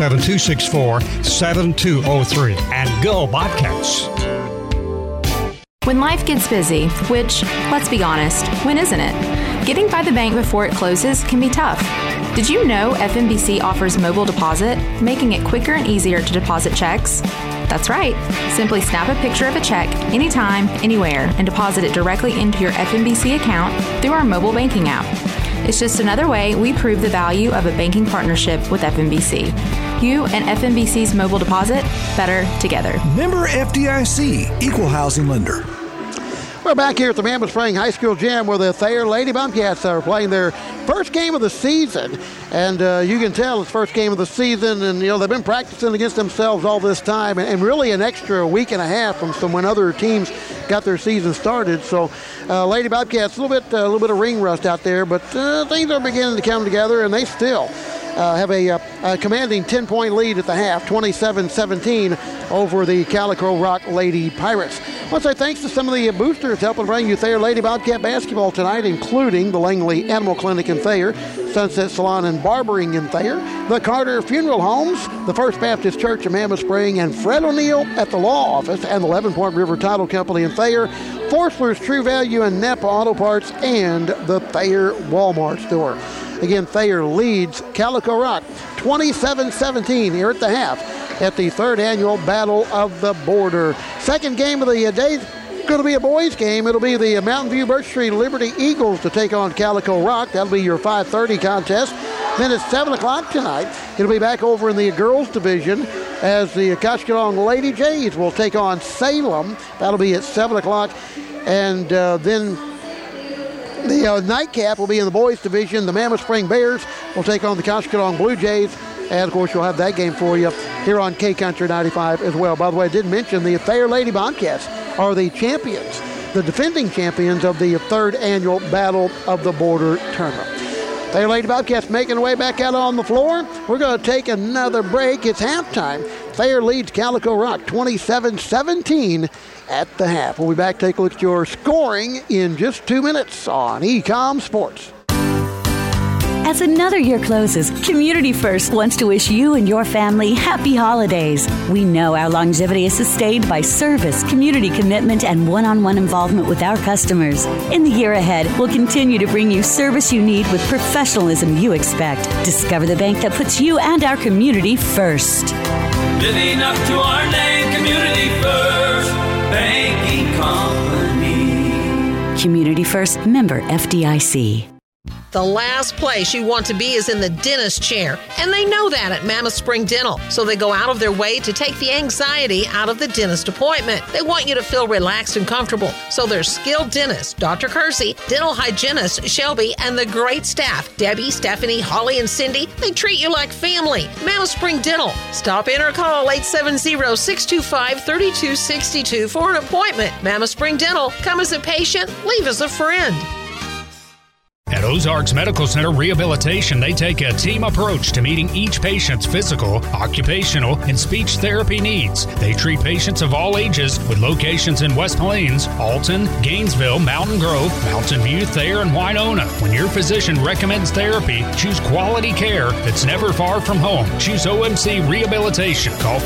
417-264-7203 and go Bobcats. When life gets busy, which, let's be honest, when isn't it? Getting by the bank before it closes can be tough. Did you know FNBC offers mobile deposit, making it quicker and easier to deposit checks? That's right. Simply snap a picture of a check anytime, anywhere, and deposit it directly into your FNBC account through our mobile banking app. It's just another way we prove the value of a banking partnership with FNBC. You and FNBC's mobile deposit, better together. Member FDIC, Equal Housing Lender. We're back here at the Mammoth Spring High School gym where the Thayer Lady Bobcats are playing their first game of the season. And you can tell it's first game of the season, and they've been practicing against themselves all this time, and really an extra week and a half from when other teams got their season started. So Lady Bobcats, a little bit of ring rust out there, but things are beginning to come together, and they still have a commanding 10-point lead at the half, 27-17 over the Calico Rock Lady Pirates. I want to say thanks to some of the boosters helping bring you Thayer Lady Bobcat basketball tonight, including the Langley Animal Clinic in Thayer, Sunset Salon and Barbering in Thayer, the Carter Funeral Homes, the First Baptist Church of Mammoth Spring, and Fred O'Neill at the Law Office, and the 11 Point River Title Company in Thayer, Forstler's True Value and Napa Auto Parts, and the Thayer Walmart store. Again, Thayer leads Calico Rock 27-17 here at the half at the third annual Battle of the Border. Second game of the day is going to be a boys game. It'll be the Mountain View Birch Tree Liberty Eagles to take on Calico Rock. That'll be your 5:30 contest. Then at 7 o'clock tonight, it'll be back over in the girls division as the Koshkonong Lady Jays will take on Salem. That'll be at 7 o'clock. And then the nightcap will be in the boys division. The Mammoth Spring Bears will take on the Koshkonong Blue Jays. And, of course, you'll have that game for you here on K-Country 95 as well. By the way, I didn't mention the Thayer Lady Bobcats are the champions, the defending champions of the third annual Battle of the Border tournament. Thayer Lady Bobcats making their way back out on the floor. We're going to take another break. It's halftime. Thayer leads Calico Rock 27-17 at the half. We'll be back to take a look at your scoring in just 2 minutes on Ecom Sports. As another year closes, Community First wants to wish you and your family happy holidays. We know our longevity is sustained by service, community commitment, and one-on-one involvement with our customers. In the year ahead, we'll continue to bring you service you need with professionalism you expect. Discover the bank that puts you and our community first. Living up to our name, Community First Banking Company. Community First, member FDIC. The last place you want to be is in the dentist chair, and they know that at Mammoth Spring Dental, so they go out of their way to take the anxiety out of the dentist appointment. They want you to feel relaxed and comfortable, so their skilled dentist, Dr. Kersey, dental hygienist Shelby, and the great staff, Debbie, Stephanie, Holly, and Cindy, they treat you like family. Mammoth Spring Dental. Stop in or call 870-625-3262 for an appointment. Mammoth Spring Dental. Come as a patient, leave as a friend. At Ozarks Medical Center Rehabilitation, they take a team approach to meeting each patient's physical, occupational, and speech therapy needs. They treat patients of all ages with locations in West Plains, Alton, Gainesville, Mountain Grove, Mountain View, Thayer, and Winona. When your physician recommends therapy, choose quality care that's never far from home. Choose OMC Rehabilitation. Call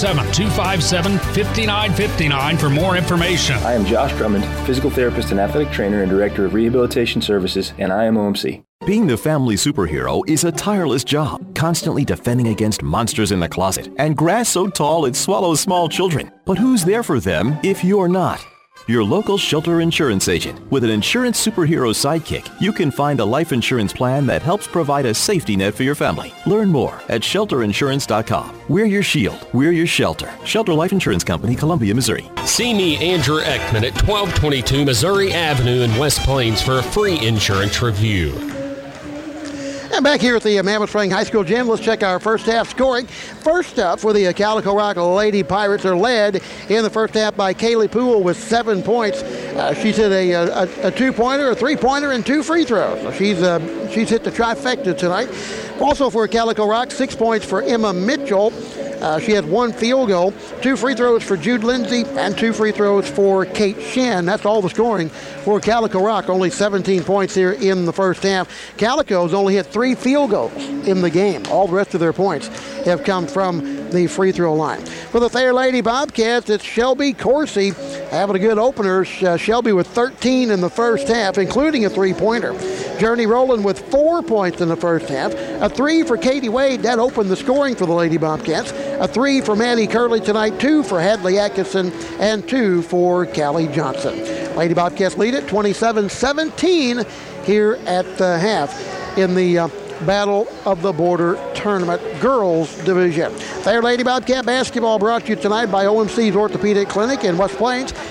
417-257-5959 for more information. I am Josh Drummond, physical therapist and athletic trainer and director of Rehabilitation Services, and I am OMC. Being the family superhero is a tireless job, constantly defending against monsters in the closet and grass so tall it swallows small children. But who's there for them if you're not? Your local Shelter Insurance agent. With an insurance superhero sidekick, you can find a life insurance plan that helps provide a safety net for your family. Learn more at shelterinsurance.com. We're your shield. We're your shelter. Shelter Life Insurance Company, Columbia, Missouri. See me, Andrew Ekman, at 1222 Missouri Avenue in West Plains for a free insurance review. And back here at the Mammoth Spring High School gym, let's check our first half scoring. First up for the Calico Rock Lady Pirates are led in the first half by Kaylee Poole with 7 points. She's hit a two-pointer, a three-pointer, and 2 free throws. So she's hit the trifecta tonight. Also for Calico Rock, 6 points for Emma Mitchell. She had 1 field goal, 2 free throws for Jude Lindsay, and 2 free throws for Kate Shen. That's all the scoring for Calico Rock. Only 17 points here in the first half. Calico's only hit 3 field goals in the game. All the rest of their points have come from the free throw line. For the Thayer Lady Bobcats, it's Shelby Coursey having a good opener. Shelby with 13 in the first half, including a 3-pointer. Journey Rowland with 4 points in the first half. A 3 for Katie Wade. That opened the scoring for the Lady Bobcats. A 3 for Maddie Curley tonight, 2 for Hadley Atkinson, and 2 for Callie Johnson. Lady Bobcats lead it 27-17 here at the half in the Battle of the Border Tournament Girls Division. Thayer Lady Bobcat basketball brought to you tonight by OMC's Orthopedic Clinic in West Plains.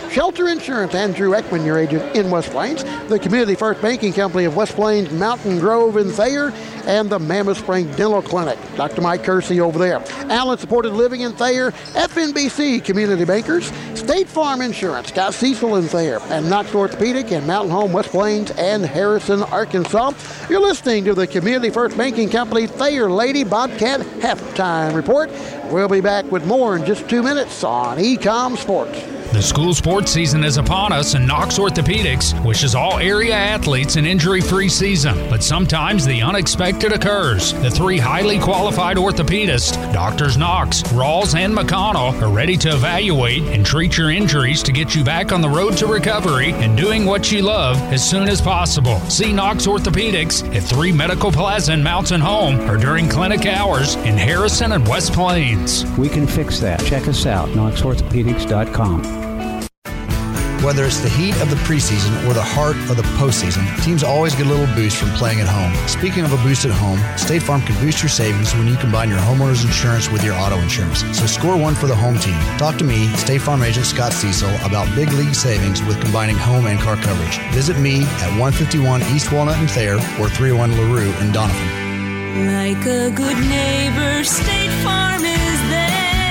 Shelter Insurance, Andrew Ekman, your agent in West Plains, the Community First Banking Company of West Plains, Mountain Grove in Thayer, and the Mammoth Spring Dental Clinic. Dr. Mike Kersey over there. Allen Supported Living in Thayer, FNBC Community Bankers, State Farm Insurance, Scott Cecil in Thayer, and Knox Orthopedic and Mountain Home West Plains and Harrison, Arkansas. You're listening to the Community First Banking Company Thayer Lady Bobcat Halftime Report. We'll be back with more in just 2 minutes on Ecom Sports. The school sports season is upon us, and Knox Orthopedics wishes all area athletes an injury-free season. But sometimes the unexpected occurs. The 3 highly qualified orthopedists, Drs. Knox, Rawls, and McConnell, are ready to evaluate and treat your injuries to get you back on the road to recovery and doing what you love as soon as possible. See Knox Orthopedics at 3 Medical Plaza in Mountain Home or during clinic hours in Harrison and West Plains. We can fix that. Check us out, knoxorthopedics.com. Whether it's the heat of the preseason or the heart of the postseason, teams always get a little boost from playing at home. Speaking of a boost at home, State Farm can boost your savings when you combine your homeowner's insurance with your auto insurance. So score one for the home team. Talk to me, State Farm agent Scott Cecil, about big league savings with combining home and car coverage. Visit me at 151 East Walnut in Thayer or 301 LaRue in Donovan. Like a good neighbor, State Farm is there.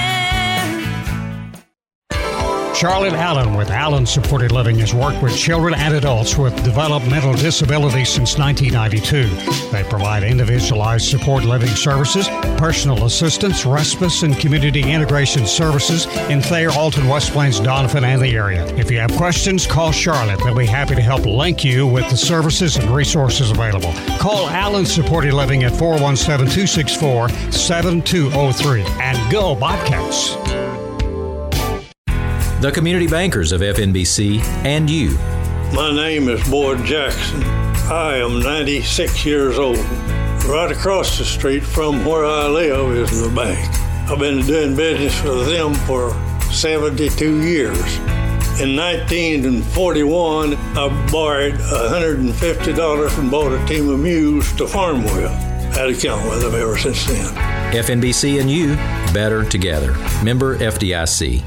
Charlotte Allen with Allen Supported Living has worked with children and adults with developmental disabilities since 1992. They provide individualized support living services, personal assistance, respite, and community integration services in Thayer, Alton, West Plains, Donovan, and the area. If you have questions, call Charlotte. They'll be happy to help link you with the services and resources available. Call Allen Supported Living at 417-264-7203 and go Bobcats. The Community Bankers of FNBC and you. My name is Boyd Jackson. I am 96 years old. Right across the street from where I live is the bank. I've been doing business with them for 72 years. In 1941, I borrowed $150 and bought a team of mules to farm with. Had account with them ever since then. FNBC and you, better together. Member FDIC.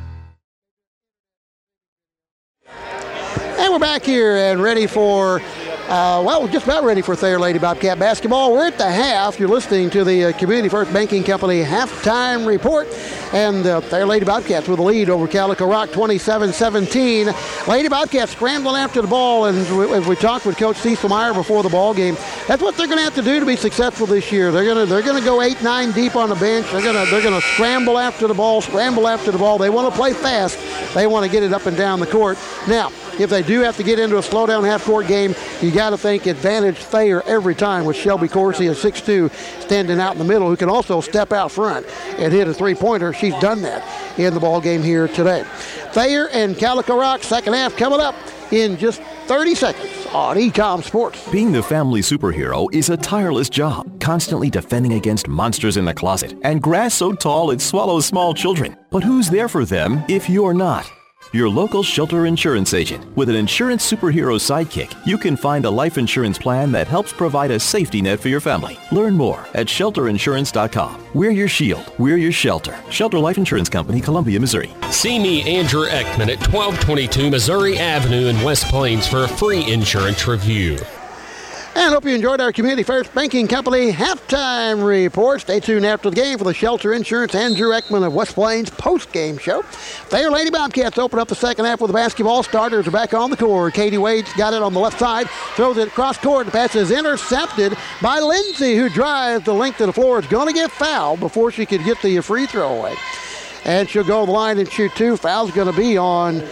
And we're back here and ready for, just about ready for Thayer Lady Bobcat basketball. We're at the half. You're listening to the Community First Banking Company halftime report. And Thayer Lady Bobcats with a lead over Calico Rock, 27-17. Lady Bobcats scrambling after the ball, and as we talked with Coach Cecil Meyer before the ball game, that's what they're going to have to do to be successful this year. They're going to go 8-9 deep on the bench. They're going to scramble after the ball. They want to play fast. They want to get it up and down the court. Now, if they do have to get into a slow-down half-court game, you got to think advantage Thayer every time with Shelby Coursey, a 6'2", standing out in the middle, who can also step out front and hit a three-pointer. She's done that in the ball game here today. Thayer and Calico Rock, second half coming up in just 30 seconds on Ecom Sports. Being the family superhero is a tireless job, constantly defending against monsters in the closet and grass so tall it swallows small children. But who's there for them if you're not? Your local Shelter Insurance agent. With an insurance superhero sidekick, you can find a life insurance plan that helps provide a safety net for your family. Learn more at shelterinsurance.com. We're your shield. We're your shelter. Shelter Life Insurance Company, Columbia, Missouri. See me, Andrew Ekman, at 1222 Missouri Avenue in West Plains for a free insurance review. And hope you enjoyed our Community First Banking Company halftime report. Stay tuned after the game for the Shelter Insurance Andrew Ekman of West Plains post-game show. Thayer Lady Bobcats open up the second half with the basketball. Starters are back on the court. Katie Wade's got it on the left side, throws it across court. The pass is intercepted by Lindsay, who drives the length of the floor. Is going to get fouled before she could get the free throw away. And she'll go to the line and shoot two. Foul's going to be on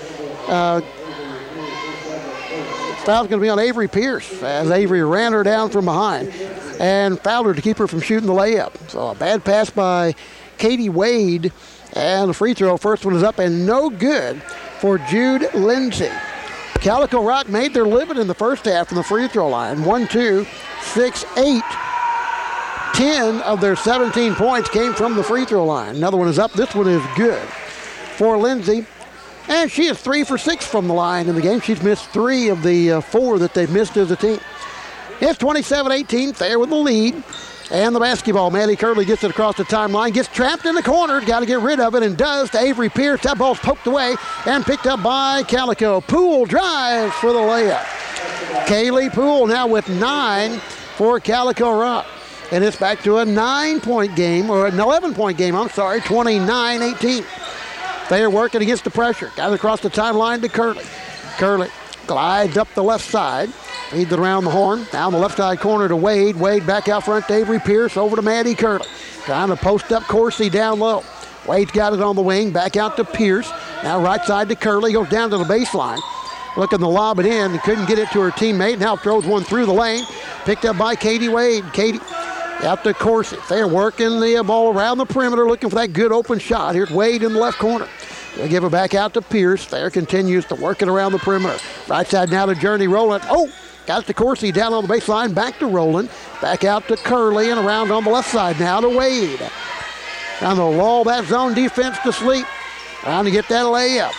Avery Pierce, as Avery ran her down from behind and fouled her to keep her from shooting the layup. So a bad pass by Katie Wade, and the free throw, first one is up and no good for Jude Lindsay. Calico Rock made their living in the first half from the free throw line. 1, 2, 6, 8. 10 of their 17 points came from the free throw line. Another one is up. This one is good for Lindsay. And she is 3 for 6 from the line in the game. She's missed 3 of the 4 that they've missed as a team. It's 27-18. Thayer with the lead. And the basketball. Maddie Curley gets it across the timeline, gets trapped in the corner, got to get rid of it, and does to Avery Pierce. That ball's poked away and picked up by Calico. Poole drives for the layup. Kaylee Poole now with 9 for Calico Rock. And it's back to a 9-point game, or an 11-point game, 29-18. They are working against the pressure. Got it across the timeline to Curley. Curley glides up the left side. Feeds it around the horn. Down the left side corner to Wade. Wade back out front to Avery Pierce. Over to Maddie Curley. Trying to post up Coursey down low. Wade's got it on the wing. Back out to Pierce. Now right side to Curley. Goes down to the baseline. Looking to lob it in. Couldn't get it to her teammate. Now throws one through the lane. Picked up by Katie Wade. Katie out to Coursey. They're working the ball around the perimeter. Looking for that good open shot. Here's Wade in the left corner. They give it back out to Pierce. Thayer continues to work it around the perimeter. Right side now to Journey Rowland. Oh! Got it to Coursey down on the baseline. Back to Rowland. Back out to Curley and around on the left side now to Wade. Trying to lull that zone defense to sleep. Trying to get that layup.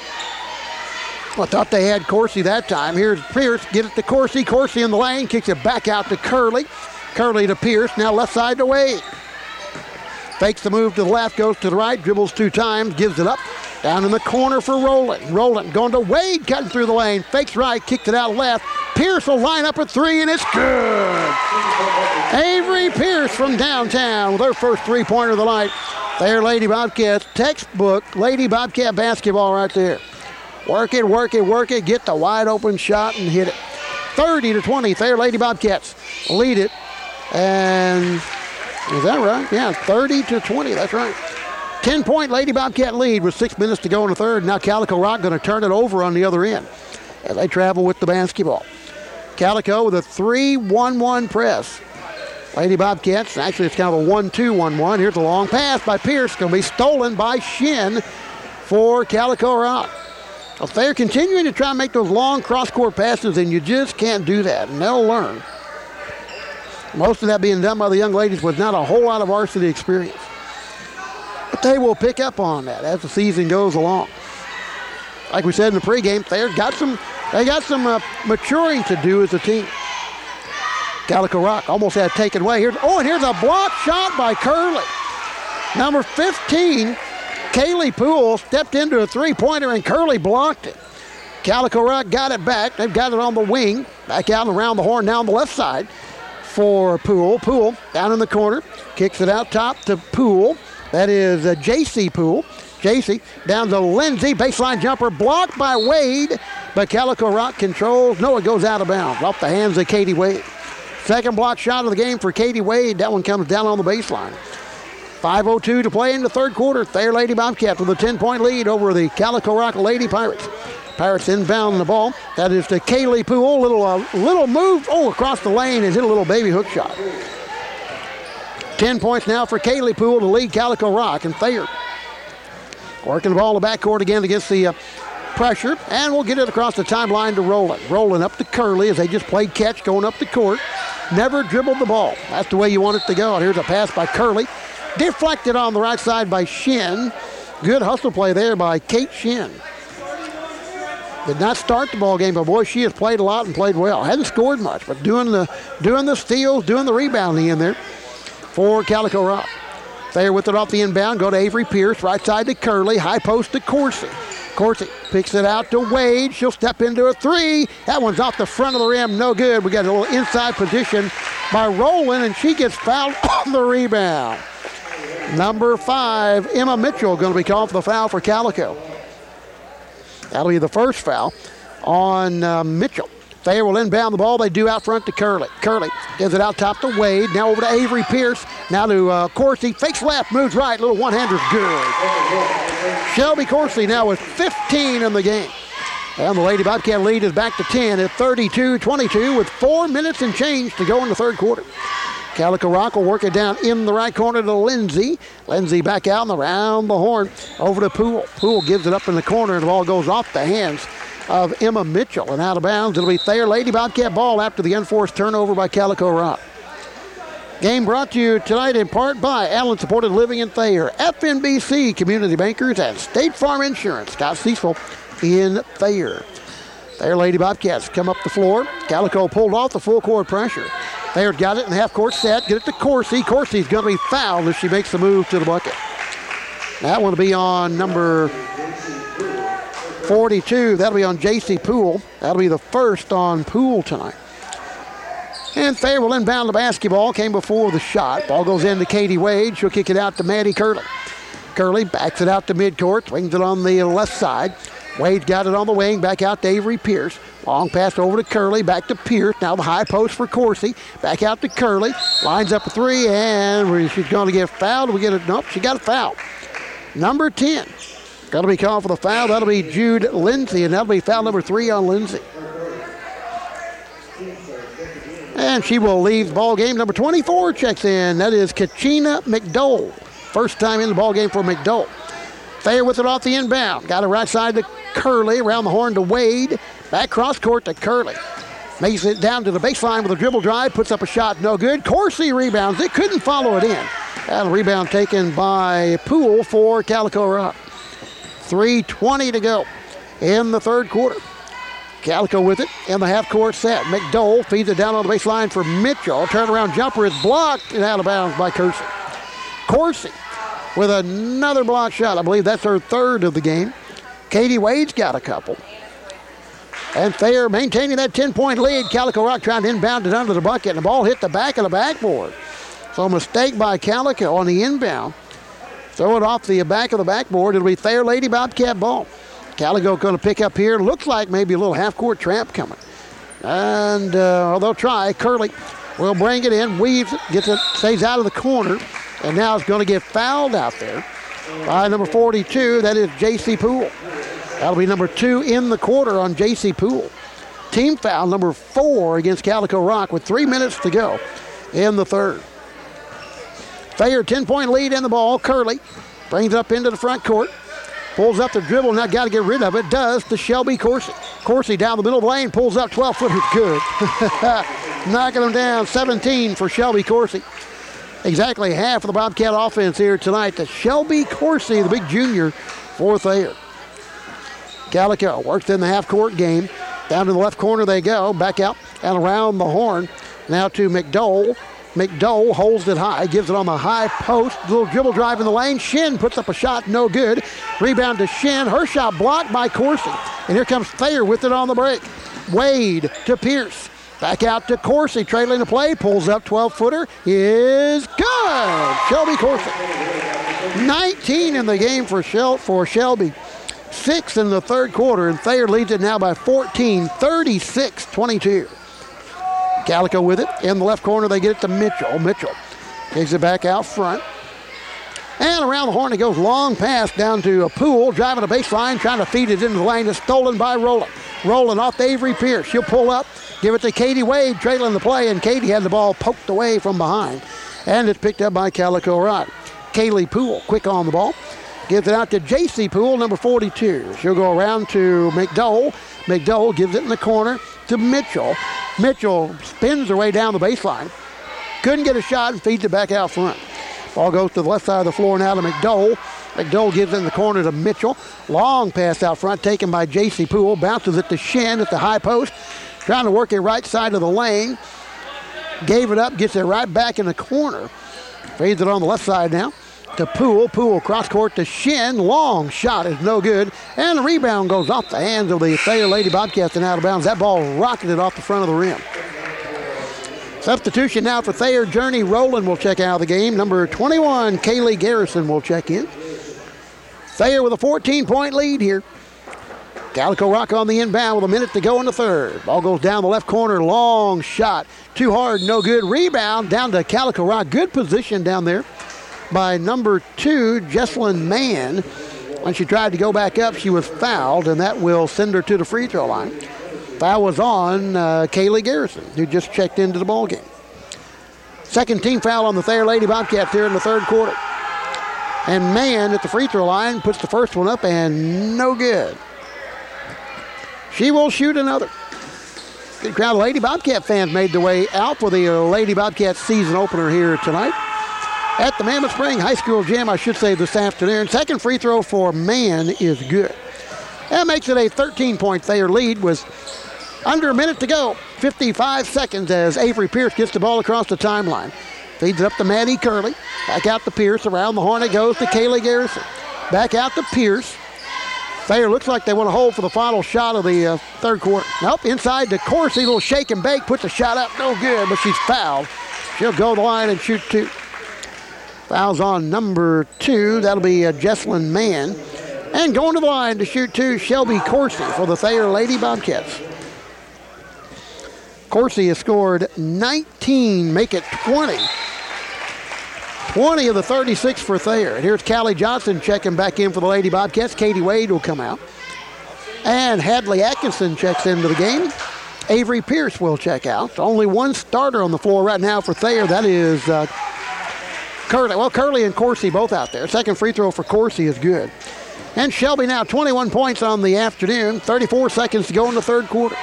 I thought they had Coursey that time. Here's Pierce. Get it to Coursey. Coursey in the lane. Kicks it back out to Curley. Curley to Pierce. Now left side to Wade. Fakes the move to the left. Goes to the right. Dribbles 2 times. Gives it up. Down in the corner for Rowland. Rowland going to Wade, cutting through the lane. Fakes right, kicked it out left. Pierce will line up at 3, and it's good. Avery Pierce from downtown with her first 3-pointer of the night. There, Lady Bobcats. Textbook Lady Bobcat basketball right there. Work it, work it, work it. Get the wide open shot and hit it. 30-20. There, Lady Bobcats lead it. And is that right? Yeah, 30-20. That's right. 10-point Lady Bobcat lead with 6 minutes to go in the third. Now Calico Rock going to turn it over on the other end as they travel with the basketball. Calico with a 3-1-1 press. Lady Bobcats, actually it's kind of a 1-2-1-1. Here's a long pass by Pierce. Going to be stolen by Shin for Calico Rock. Well, they're continuing to try and make those long cross-court passes, and you just can't do that, and they'll learn. Most of that being done by the young ladies with not a whole lot of varsity experience. But they will pick up on that as the season goes along. Like we said in the pregame, they got some maturing to do as a team. Calico Rock almost had it taken away. Here's a block shot by Curley. Number 15, Kaylee Poole, stepped into a 3-pointer and Curley blocked it. Calico Rock got it back. They've got it on the wing. Back out and around the horn now on the left side for Poole. Poole down in the corner. Kicks it out top to Poole. That is J.C. Poole. J.C. down to Lindsay. Baseline jumper blocked by Wade. But Calico Rock controls. No, it goes out of bounds. Off the hands of Katie Wade. Second block shot of the game for Katie Wade. That one comes down on the baseline. 5:02 to play in the third quarter. Thayer Lady Bobcats with a 10-point lead over the Calico Rock Lady Pirates. Pirates inbound the ball. That is to Kaylee Poole. Little move across the lane and hit a little baby hook shot. 10 points now for Kaylee Poole to lead Calico Rock, and Thayer working the ball in the backcourt again against the pressure, and we'll get it across the timeline to Rowland. Rowland up to Curley as they just played catch going up the court. Never dribbled the ball. That's the way you want it to go. And here's a pass by Curley. Deflected on the right side by Shin. Good hustle play there by Kate Shin. Did not start the ball game, but boy, she has played a lot and played well. Hadn't scored much, but doing the steals, doing the rebounding in there for Calico Rock. Thayer with it off the inbound. Go to Avery Pierce. Right side to Curley. High post to Coursey. Coursey picks it out to Wade. She'll step into a 3. That one's off the front of the rim. No good. We got a little inside position by Rowland, and she gets fouled on the rebound. Number 5, Emma Mitchell, going to be called for the foul for Calico. That'll be the first foul on Mitchell. Thayer will inbound the ball. They do out front to Curley. Curley gives it out top to Wade. Now over to Avery Pierce. Now to Coursey. Fakes left, moves right. Little one-hander's good. Shelby Coursey now with 15 in the game. And the Lady Bobcat lead is back to 10 at 32-22 with 4 minutes and change to go in the third quarter. Calico Rock will work it down in the right corner to Lindsay. Lindsay back out and around the horn over to Poole. Poole gives it up in the corner, and the ball goes off the hands of Emma Mitchell and out of bounds. It'll be Thayer Lady Bobcat ball after the unforced turnover by Calico Rock. Game brought to you tonight in part by Allen Supported Living in Thayer, FNBC Community Bankers, and State Farm Insurance. Scott Cecil in Thayer. Thayer Lady Bobcats come up the floor. Calico pulled off the full court pressure. Thayer's got it in the half-court set. Get it to Coursey. Coursey's going to be fouled as she makes the move to the bucket. That one will be on number 42. That'll be on J.C. Poole. That'll be the first on Poole tonight. And Thayer will inbound the basketball. Came before the shot. Ball goes into Katie Wade. She'll kick it out to Maddie Curley. Curley backs it out to midcourt. Swings it on the left side. Wade got it on the wing. Back out to Avery Pierce. Long pass over to Curley. Back to Pierce. Now the high post for Coursey. Back out to Curley. Lines up a three, and she's going to get fouled. We get it. Nope, she got a foul. Number 10. Got to be called for the foul. That'll be Jude Lindsay, and that'll be foul number 3 on Lindsay. And she will leave the ball game. Number 24 checks in. That is Kachina McDowell. First time in the ball game for McDowell. Thayer with it off the inbound. Got it right side to Curley. Around the horn to Wade. Back cross court to Curley. Makes it down to the baseline with a dribble drive. Puts up a shot. No good. Coursey rebounds it. Couldn't follow it in. That rebound taken by Poole for Calico Rock. 3:20 to go in the third quarter. Calico with it in the half-court set. McDowell feeds it down on the baseline for Mitchell. Turnaround jumper is blocked and out of bounds by Coursey. Coursey with another block shot. I believe that's her third of the game. Katie Wade's got a couple. And Thayer maintaining that 10-point lead. Calico Rock trying to inbound it under the bucket, and the ball hit the back of the backboard. So a mistake by Calico on the inbound. Throw it off the back of the backboard. It'll be Thayer Lady Bobcat ball. Calico going to pick up here. Looks like maybe a little half-court trap coming. And they'll try. Curley will bring it in. Weaves it, gets it, stays out of the corner. And now it's going to get fouled out there by number 42. That is J.C. Poole. That'll be number 2 in the quarter on J.C. Poole. Team foul number 4 against Calico Rock with 3 minutes to go in the third. Thayer 10-point lead in the ball. Curley brings it up into the front court. Pulls up the dribble. Now got to get rid of it. Does to Shelby Coursey. Coursey down the middle of the lane. Pulls up 12-footer. Good. Knocking them down. 17 for Shelby Coursey. Exactly half of the Bobcat offense here tonight to Shelby Coursey, the big junior for Thayer. Calico works in the half-court game. Down to the left corner they go. Back out and around the horn. Now to McDowell. McDowell holds it high, gives it on the high post. Little dribble drive in the lane. Shin puts up a shot, no good. Rebound to Shin. Her shot blocked by Coursey. And here comes Thayer with it on the break. Wade to Pierce. Back out to Coursey, trailing the play. Pulls up 12-footer. Is good. Shelby Coursey. 19 in the game for Shelby. 6 in the third quarter, and Thayer leads it now by 14, 36-22. Calico with it. In the left corner, they get it to Mitchell. Mitchell takes it back out front. And around the horn, it goes long pass down to a Poole, driving a baseline, trying to feed it into the lane. It's stolen by Rowland. Rowland off to Avery Pierce. She'll pull up, give it to Katie Wade, trailing the play, and Katie had the ball poked away from behind. And it's picked up by Calico Rock. Kaylee Poole, quick on the ball. Gives it out to J.C. Poole, number 42. She'll go around to McDowell. McDowell gives it in the corner to Mitchell. Mitchell spins her way down the baseline. Couldn't get a shot and feeds it back out front. Ball goes to the left side of the floor now to McDowell. McDowell gives it in the corner to Mitchell. Long pass out front taken by J.C. Poole. Bounces it to Shin at the high post. Trying to work it right side of the lane. Gave it up, gets it right back in the corner. Feeds it on the left side now to Poole. Poole cross court to Shin. Long shot is no good. And the rebound goes off the hands of the Thayer Lady Bobcats and out of bounds. That ball rocketed off the front of the rim. Substitution now for Thayer. Journey Rowland will check out of the game. Number 21, Kaylee Garrison will check in. Thayer with a 14-point lead here. Calico Rock on the inbound with a minute to go in the third. Ball goes down the left corner. Long shot. Too hard, no good. Rebound down to Calico Rock. Good position down there by number 2, Jesselyn Mann. When she tried to go back up, she was fouled, and that will send her to the free throw line. Foul was on Kaylee Garrison, who just checked into the ball game. Second team foul on the Thayer Lady Bobcats here in the third quarter. And Mann at the free throw line puts the first one up, and no good. She will shoot another. Good crowd of Lady Bobcat fans made their way out for the Lady Bobcat season opener here tonight at the Mammoth Spring High School Gym, I should say, this afternoon. Second free throw for Mann is good. That makes it a 13-point Thayer lead with Under a minute to go. 55 seconds as Avery Pierce gets the ball across the timeline. Feeds it up to Maddie Curley. Back out to Pierce. Around the horn it goes to Kaylee Garrison. Back out to Pierce. Thayer looks like they want to hold for the final shot of the third quarter. Nope, inside to Coursey. Little shake and bake. Puts a shot up. No good, but she's fouled. She'll go to the line and shoot 2. Fouls on number 2. That'll be Jesselyn Mann. And going to the line to shoot 2, Shelby Coursey for the Thayer Lady Bobcats. Coursey has scored 19, make it 20. 20 of the 36 for Thayer. And here's Callie Johnson checking back in for the Lady Bobcats. Katie Wade will come out. And Hadley Atkinson checks into the game. Avery Pierce will check out. Only one starter on the floor right now for Thayer. That is Curley. Well, Curley and Coursey both out there. Second free throw for Coursey is good. And Shelby now 21 points on the afternoon. 34 seconds to go in the third quarter.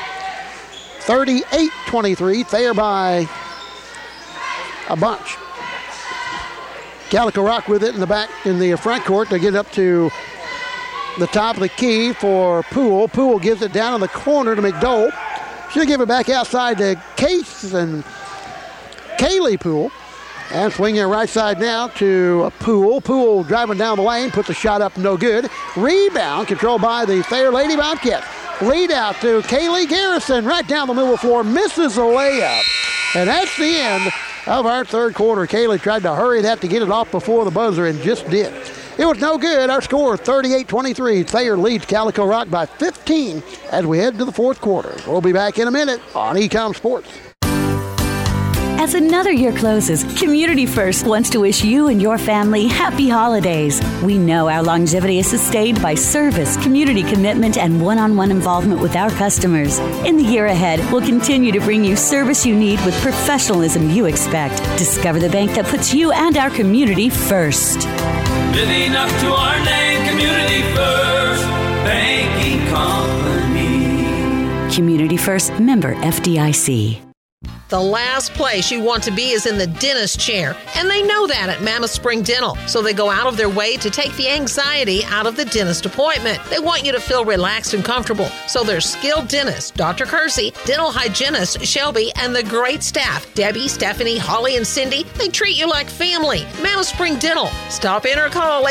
38-23. Thayer by a bunch. Calico Rock with it in the back in the front court to get up to the top of the key for Poole. Poole gives it down in the corner to McDowell. She'll give it back outside to Case and Kaylee Poole. And swinging it right side now to Poole. Poole driving down the lane, puts a shot up, no good. Rebound controlled by the Thayer Lady Bobcats. Lead out to Kaylee Garrison right down the middle of the floor, misses a layup. And that's the end of our third quarter. Kaylee tried to hurry that to get it off before the buzzer and just did. It was no good. Our score, 38-23. Thayer leads Calico Rock by 15 as we head to the fourth quarter. We'll be back in a minute on Ecom Sports. As another year closes, Community First wants to wish you and your family happy holidays. We know our longevity is sustained by service, community commitment, and one-on-one involvement with our customers. In the year ahead, we'll continue to bring you service you need with professionalism you expect. Discover the bank that puts you and our community first. Living up to our name, Community First Banking Company. Community First, member FDIC. The last place you want to be is in the dentist chair, and they know that at Mammoth Spring Dental, so they go out of their way to take the anxiety out of the dentist appointment. They want you to feel relaxed and comfortable, so their skilled dentist, Dr. Kersey, dental hygienist Shelby, and the great staff, Debbie, Stephanie, Holly, and Cindy, they treat you like family. Mammoth Spring Dental. Stop in or call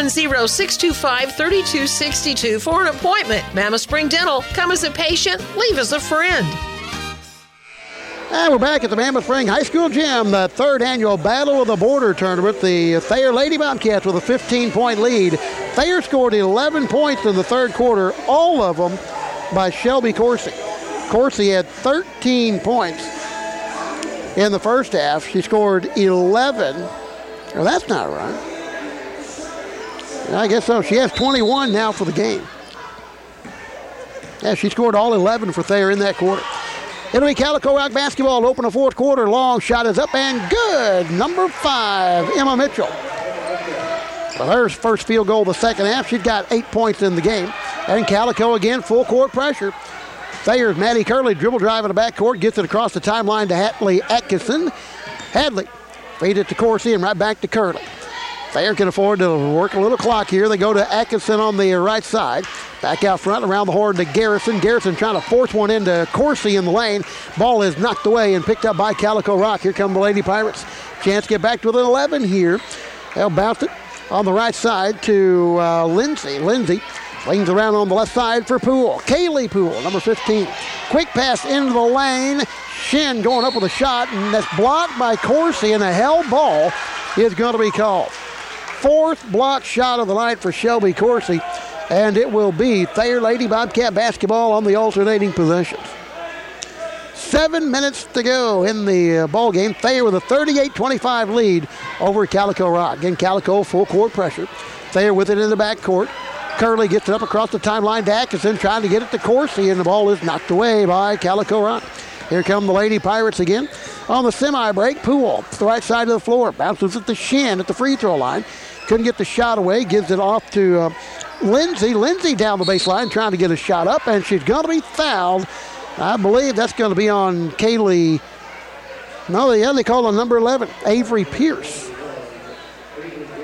870-625-3262 for an appointment. Mammoth Spring Dental. Come as a patient, leave as a friend. And we're back at the Mammoth Spring High School Gym, the third annual Battle of the Border Tournament. The Thayer Lady Bobcats with a 15-point lead. Thayer scored 11 points in the third quarter, all of them by Shelby Coursey. Coursey had 13 points in the first half. She scored 11. Well, that's not right. I guess so. She has 21 now for the game. Yeah, she scored all 11 for Thayer in that quarter. It'll be Calico Rock basketball to open the fourth quarter. Long shot is up and good. Number 5, Emma Mitchell. Well, her first field goal of the second half. She's got 8 points in the game. And Calico again, full court pressure. Thayer's Maddie Curley dribble drive in the backcourt, gets it across the timeline to Hadley Atkinson. Hadley feeds it to Coursey and right back to Curley. Thayer can afford to work a little clock here. They go to Atkinson on the right side. Back out front, around the horn to Garrison. Garrison trying to force one into Coursey in the lane. Ball is knocked away and picked up by Calico Rock. Here come the Lady Pirates. Chance to get back to within 11 here. They'll bounce it on the right side to Lindsay. Lindsay swings around on the left side for Poole. Kaylee Poole, number 15. Quick pass into the lane. Shin going up with a shot, and that's blocked by Coursey, and a held ball is going to be called. Fourth block shot of the night for Shelby Coursey, and it will be Thayer Lady Bobcat basketball on the alternating possessions. 7 minutes to go in the ball game. Thayer with a 38-25 lead over Calico Rock. Again, Calico full court pressure. Thayer with it in the backcourt. Curley gets it up across the timeline to Atkinson, trying to get it to Coursey, and the ball is knocked away by Calico Rock. Here come the Lady Pirates again. On the semi-break, Poole, to the right side of the floor. Bounces at the shin at the free throw line. Couldn't get the shot away. Gives it off to Lindsay. Lindsay down the baseline trying to get a shot up, and she's going to be fouled. I believe that's going to be on Kaylee. No, they call on number 11, Avery Pierce.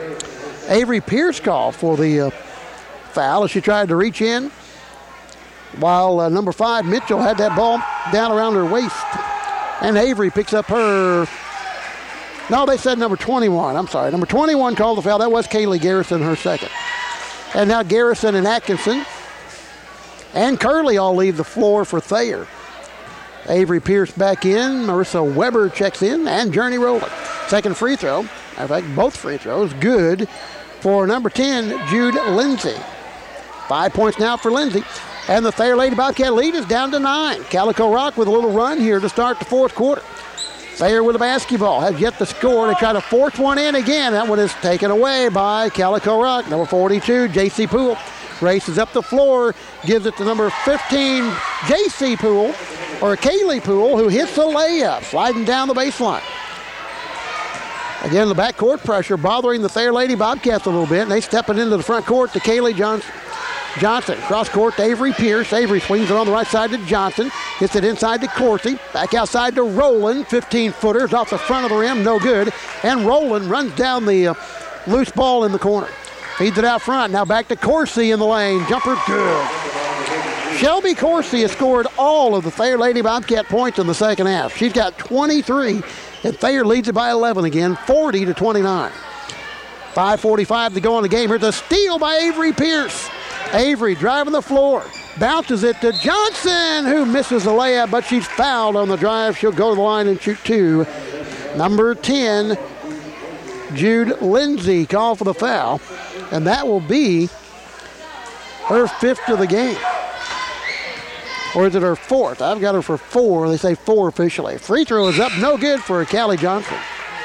Avery Pierce called for the foul as she tried to reach in while number 5, Mitchell, had that ball down around her waist. And Avery picks up her... No, they said number 21. I'm sorry. Number 21 called the foul. That was Kaylee Garrison, her second. And now Garrison and Atkinson and Curley all leave the floor for Thayer. Avery Pierce back in. Marissa Weber checks in. And Journey Rowland. Second free throw. In fact, both free throws good for number 10, Jude Lindsay. 5 points now for Lindsay. And the Thayer Lady Bobcat lead is down to 9. Calico Rock with a little run here to start the fourth quarter. Thayer with a basketball, has yet to score. They try to force one in again. That one is taken away by Calico Rock. Number 42, J.C. Poole, races up the floor, gives it to number 15, J.C. Poole, or Kaylee Poole, who hits the layup, sliding down the baseline. Again, the backcourt pressure bothering the Thayer Lady Bobcats a little bit, and they step it into the front court to Kaylee Johnson. Cross court to Avery Pierce. Avery swings it on the right side to Johnson. Gets it inside to Coursey. Back outside to Rowland. 15-footers off the front of the rim. No good. And Rowland runs down the loose ball in the corner. Feeds it out front. Now back to Coursey in the lane. Jumper good. Shelby Coursey has scored all of the Thayer Lady Bobcat points in the second half. She's got 23. And Thayer leads it by 11 again. 40-29. 5:45 to go in the game. Here's a steal by Avery Pierce. Avery driving the floor, bounces it to Johnson, who misses the layup, but she's fouled on the drive. She'll go to the line and shoot 2. Number 10, Jude Lindsay, called for the foul, and that will be her 5th of the game. Or is it her 4th? I've got her for 4. They say 4 officially. Free throw is up, no good for Callie Johnson.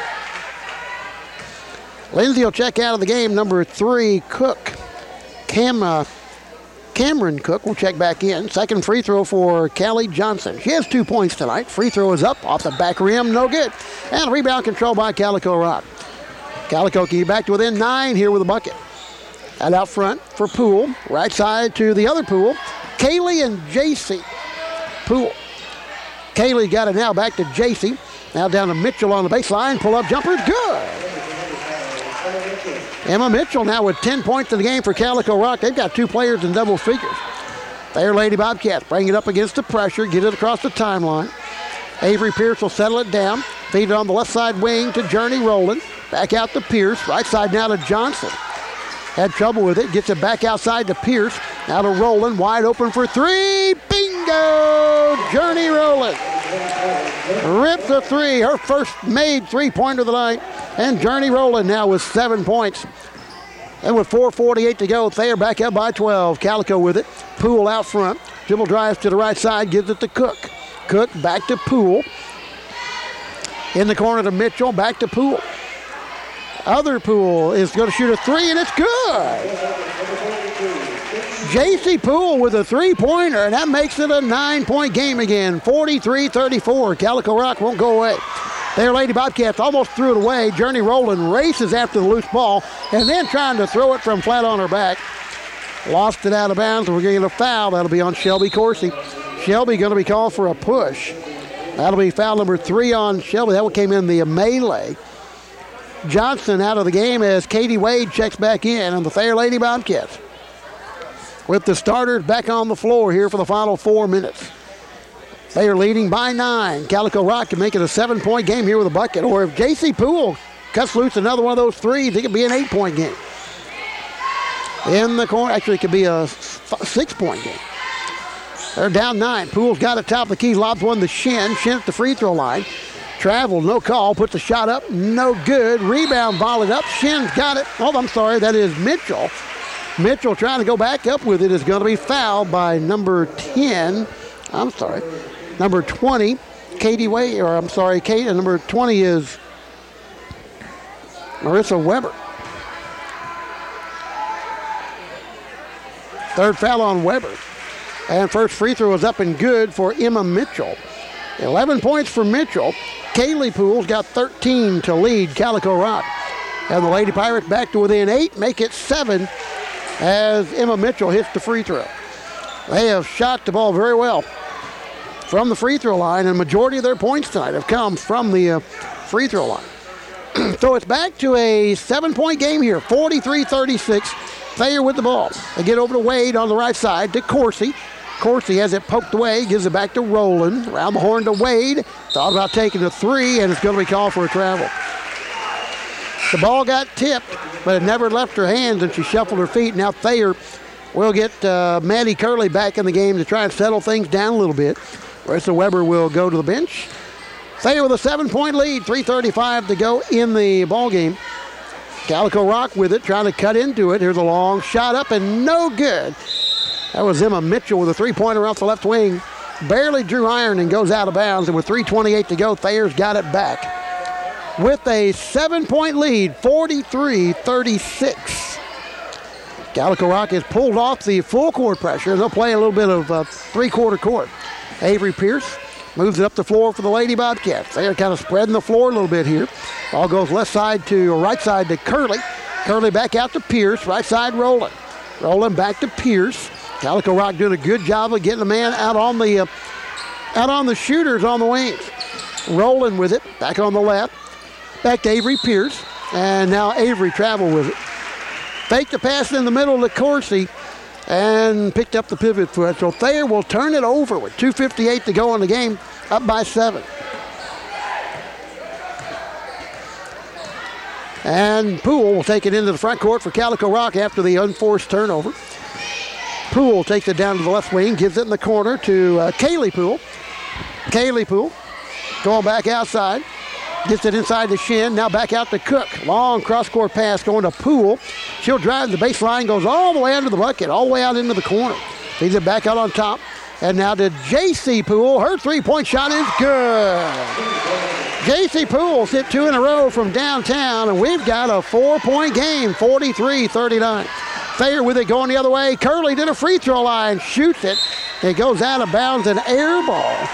Lindsay will check out of the game. Number 3, Cook. Cameron Cook will check back in. Second free throw for Callie Johnson. She has 2 points tonight. Free throw is up off the back rim, no good. And rebound control by Calico Rock. Calico can get back to within 9 here with a bucket. And out front for Poole. Right side to the other Poole. Kaylee and J.C. Poole. Kaylee got it now back to J.C. Now down to Mitchell on the baseline. Pull up jumper, good. Emma Mitchell now with 10 points in the game for Calico Rock. They've got 2 players in double figures. Thayer Lady Bobcats bring it up against the pressure, get it across the timeline. Avery Pierce will settle it down. Feed it on the left side wing to Journey Rowland. Back out to Pierce. Right side now to Johnson. Had trouble with it. Gets it back outside to Pierce. Now to Rowland. Wide open for 3. Bingo! Journey Rowland rips a 3. Her first made 3-pointer of the night. And Journey Rowland now with 7 points. And with 4:48 to go, Thayer back up by 12. Calico with it. Poole out front. Dribble drives to the right side. Gives it to Cook. Cook back to Poole. In the corner to Mitchell. Back to Poole. Other Poole is going to shoot a 3, and it's good. J.C. Poole with a 3-pointer, and that makes it a 9-point game again. 43-34. Calico Rock won't go away. There, Lady Bobcats almost threw it away. Journey Rowland races after the loose ball and then trying to throw it from flat on her back. Lost it out of bounds, and we're getting a foul. That'll be on Shelby Coursey. Shelby going to be called for a push. That'll be foul number 3 on Shelby. That one came in the melee. Johnson out of the game as Katie Wade checks back in on the Thayer Lady Bobcats. With the starters back on the floor here for the final 4 minutes. They are leading by 9. Calico Rock can make it a 7-point game here with a bucket. Or if J.C. Poole cuts loose another one of those 3s, it could be an 8-point game. In the corner, actually it could be a 6-point game. They're down 9. Poole's got it top of the key, lobs one to Shin. Shin at the free throw line. Travel, no call, puts the shot up, no good. Rebound, volleyed up. Shin's got it. Oh, I'm sorry, that is Mitchell. Mitchell trying to go back up with it is going to be fouled by number 10. Number 20, Katie Way, or I'm sorry, Kate, and number 20 is Marissa Weber. Third foul on Weber. And first free throw is up and good for Emma Mitchell. 11 points for Mitchell. Kaylee Poole's got 13 to lead Calico Rock. And the Lady Pirates back to within 8, make it 7 as Emma Mitchell hits the free throw. They have shot the ball very well from the free throw line, and the majority of their points tonight have come from the free throw line. So it's back to a 7-point game here, 43-36. Thayer with the ball. They get over to Wade on the right side to Coursey. Coursey has it poked away, gives it back to Rowland. Around the horn to Wade. Thought about taking the 3, and it's going to be called for a travel. The ball got tipped, but it never left her hands, and she shuffled her feet. Now Thayer will get Maddie Curley back in the game to try and settle things down a little bit. Marissa Weber will go to the bench. Thayer with a 7-point lead, 3:35 to go in the ball game. Calico Rock with it, trying to cut into it. Here's a long shot up and no good. That was Emma Mitchell with a 3-pointer off the left wing. Barely drew iron and goes out of bounds. And with 3:28 to go, Thayer's got it back. With a 7-point lead, 43-36. Calico Rock has pulled off the full court pressure. They'll play a little bit of three-quarter court. Avery Pierce moves it up the floor for the Lady Bobcats. They are kind of spreading the floor a little bit here. Ball goes right side to Curley. Curley back out to Pierce. Right side Rowland. Rowland back to Pierce. Calico Rock doing a good job of getting the man out on the shooters on the wings. Rowland with it. Back on the left. Back to Avery Pierce. And now Avery traveled with it. Faked the pass in the middle to Coursey. And picked up the pivot foot. So Thayer will turn it over with 2:58 to go in the game, up by 7. And Poole will take it into the front court for Calico Rock after the unforced turnover. Poole takes it down to the left wing, gives it in the corner to Kaylee Poole. Kaylee Poole going back outside. Gets it inside to Shin. Now back out to Cook. Long cross-court pass going to Poole. She'll drive the baseline, goes all the way under the bucket, all the way out into the corner. Feeds it back out on top. And now to J.C. Poole. Her 3-point shot is good. J.C. Poole hit 2 in a row from downtown, and we've got a 4-point game, 43-39. Thayer with it going the other way. Curley to the free throw line, shoots it. It goes out of bounds, an air ball.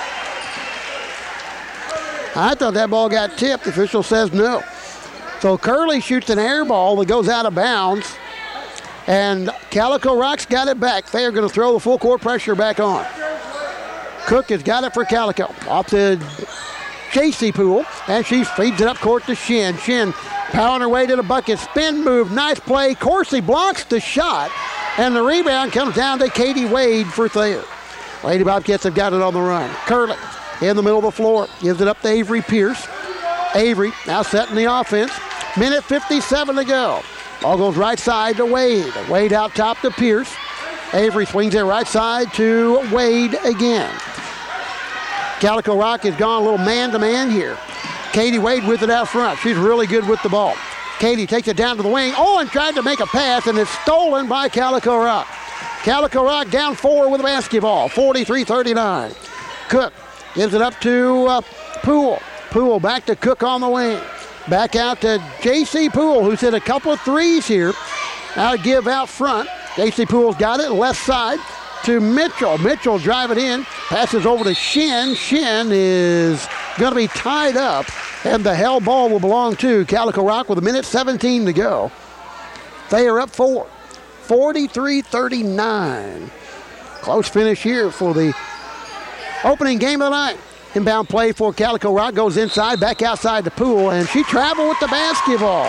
I thought that ball got tipped. The official says no. So Curley shoots an air ball that goes out of bounds. And Calico Rock's got it back. They're going to throw the full court pressure back on. Cook has got it for Calico. Off to J.C. Poole. And she feeds it up court to Shin. Shin powering her way to the bucket. Spin move. Nice play. Coursey blocks the shot. And the rebound comes down to Katie Wade for Thayer. Lady Bobcats have got it on the run. Curley in the middle of the floor. Gives it up to Avery Pierce. Avery now setting the offense. Minute 57 to go. Ball goes right side to Wade. Wade out top to Pierce. Avery swings it right side to Wade again. Calico Rock has gone a little man-to-man here. Katie Wade with it out front. She's really good with the ball. Katie takes it down to the wing. And tried to make a pass, and it's stolen by Calico Rock. Calico Rock down 4 with the basketball. 43-39. Cook gives it up to Poole. Poole back to Cook on the wing. Back out to J.C. Poole, who's hit a couple of threes here. Now to give out front. J.C. Poole's got it left side to Mitchell. Mitchell driving in. Passes over to Shin. Shin is going to be tied up. And the held ball will belong to Calico Rock with a minute 17 to go. They are up 4. 43-39. Close finish here for the opening game of the night. Inbound play for Calico Rock goes inside, back outside the Poole, and she traveled with the basketball.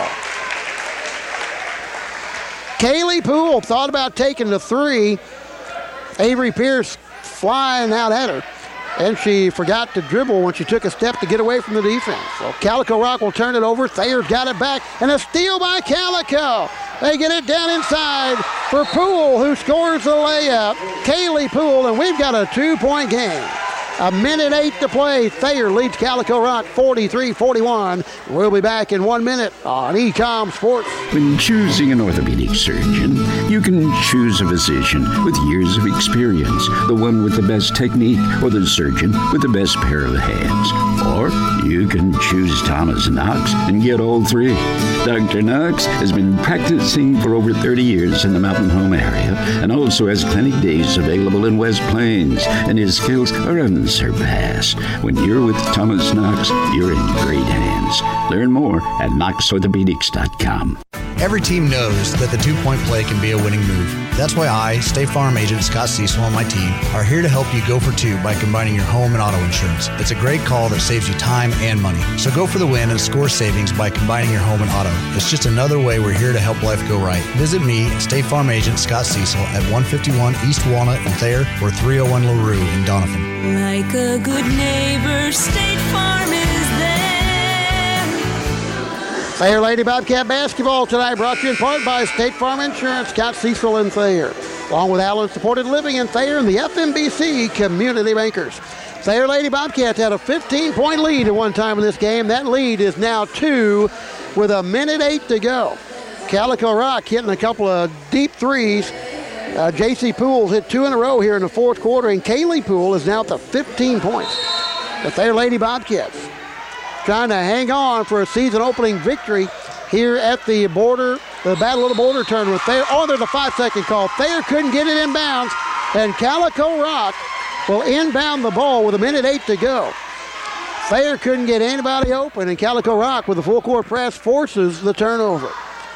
Kaylee Poole thought about taking the 3. Avery Pierce flying out at her, and she forgot to dribble when she took a step to get away from the defense. So Calico Rock will turn it over. Thayer's got it back, and a steal by Calico. They get it down inside for Poole, who scores the layup. Kaylee Poole, and we've got a 2-point game. A minute 8 to play. Thayer leads Calico Rock 43-41. We'll be back in 1 minute on Ecom Sports. When choosing an orthopedic surgeon, you can choose a physician with years of experience, the one with the best technique, or the surgeon with the best pair of hands. Or you can choose Thomas Knox and get all 3. Dr. Knox has been practicing for over 30 years in the Mountain Home area and also has clinic days available in West Plains, and his skills are unsurpassed. When you're with Thomas Knox, you're in great hands. Learn more at knoxorthopedics.com. Every team knows that the two-point play can be a winning move. That's why I, State Farm agent Scott Cecil, and my team are here to help you go for two by combining your home and auto insurance. It's a great call that saves you time and money. So go for the win and score savings by combining your home and auto. It's just another way we're here to help life go right. Visit me, State Farm agent Scott Cecil, at 151 East Walnut in Thayer or 301 LaRue in Doniphan. Like a good neighbor, State Farm is there. Thayer Lady Bobcat basketball tonight brought to you in part by State Farm Insurance, Scott Cecil in Thayer, along with Allen Supported Living in Thayer and the FMBC Community Bankers. Thayer Lady Bobcats had a 15-point lead at one time in this game. That lead is now 2 with 1:08 to go. Calico Rock hitting a couple of deep threes. J.C. Poole's hit 2 in a row here in the fourth quarter, and Kaylee Poole is now up to 15 points. The Thayer Lady Bobcats trying to hang on for a season-opening victory here at the border, the Battle of the Border tournament. There's a 5-second call. Thayer couldn't get it inbounds, and Calico Rock will inbound the ball with 1:08 to go. Thayer couldn't get anybody open, and Calico Rock with the full-court press forces the turnover.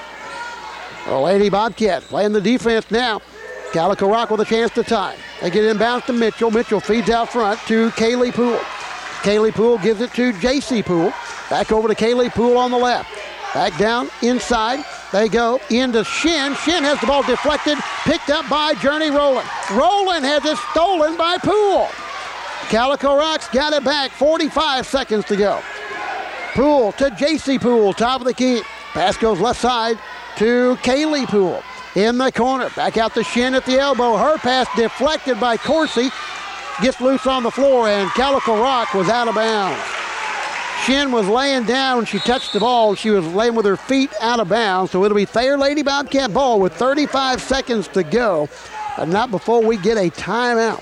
The Lady Bobcats playing the defense now. Calico Rock with a chance to tie. They get inbounds to Mitchell. Mitchell feeds out front to Kaylee Poole. Kaylee Poole gives it to J.C. Poole. Back over to Kaylee Poole on the left. Back down inside. They go into Shin. Shin has the ball deflected, picked up by Journey Rowland. Rowland has it stolen by Poole. Calico Rock's got it back. 45 seconds to go. Poole to J.C. Poole, top of the key. Pass goes left side to Kaylee Poole. In the corner, back out to Shin at the elbow. Her pass deflected by Corsi. Gets loose on the floor, and Calico Rock was out of bounds. Shin was laying down. She touched the ball. She was laying with her feet out of bounds. So it'll be Thayer Lady Bobcat ball with 35 seconds to go, but not before we get a timeout.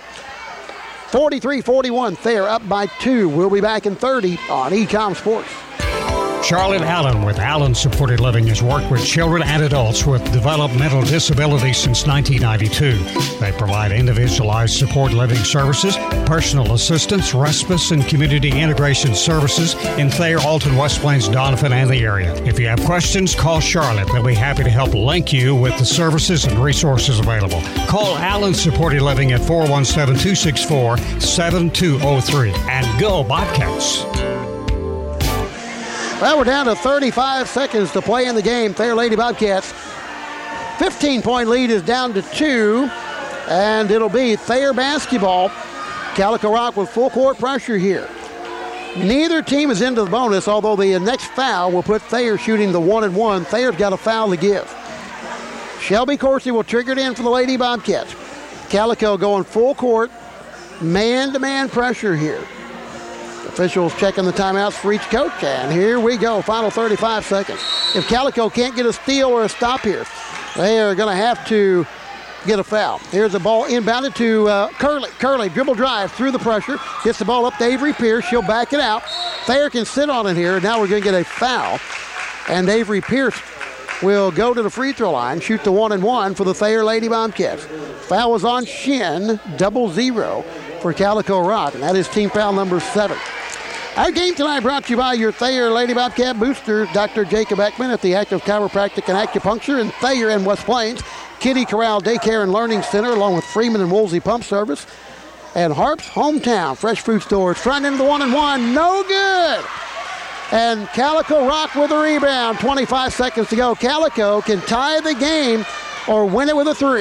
43-41, Thayer up by 2. We'll be back in 30 on Ecom Sports. Charlotte Allen with Allen Supported Living has worked with children and adults with developmental disabilities since 1992. They provide individualized support living services, personal assistance, respite, and community integration services in Thayer, Alton, West Plains, Doniphan, and the area. If you have questions, call Charlotte. They'll be happy to help link you with the services and resources available. Call Allen Supported Living at 417-264-7203. And go Bobcats! Well, we're down to 35 seconds to play in the game. Thayer Lady Bobcats, 15-point lead is down to 2, and it'll be Thayer basketball. Calico Rock with full court pressure here. Neither team is into the bonus, although the next foul will put Thayer shooting the 1-and-1. Thayer's got a foul to give. Shelby Corsi will trigger it in for the Lady Bobcats. Calico going full court, man-to-man pressure here. Officials checking the timeouts for each coach, and here we go, final 35 seconds. If Calico can't get a steal or a stop here, they are going to have to get a foul. Here's the ball inbounded to Curley. Curley, dribble drive through the pressure, gets the ball up to Avery Pierce. She'll back it out. Thayer can sit on it here. Now we're going to get a foul, and Avery Pierce will go to the free throw line, shoot the 1-and-1 for the Thayer Lady Bobcats. Foul was on Shin, 0 for Calico Rock, and that is team foul number 7. Our game tonight brought to you by your Thayer Lady Bobcat booster, Dr. Jacob Ekman at the Active Chiropractic and Acupuncture in Thayer and West Plains, Kitty Corral Daycare and Learning Center, along with Freeman and Woolsey Pump Service, and Harp's Hometown Fresh Food Stores. Front into the 1-and-1, no good. And Calico Rock with a rebound, 25 seconds to go. Calico can tie the game or win it with a 3.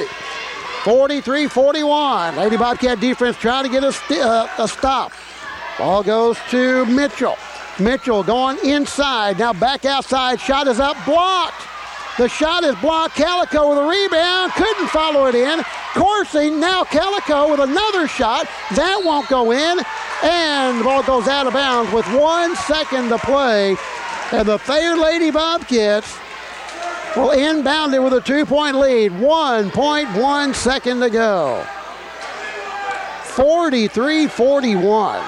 43-41. Lady Bobcat defense trying to get a stop. Ball goes to Mitchell. Mitchell going inside. Now back outside. Shot is up. Blocked. The shot is blocked. Calico with a rebound. Couldn't follow it in. Corsi. Now Calico with another shot. That won't go in. And the ball goes out of bounds with 1 second to play. And the Thayer Lady Bobcats will inbound it with a 2-point lead. 1.1 second to go. 43-41.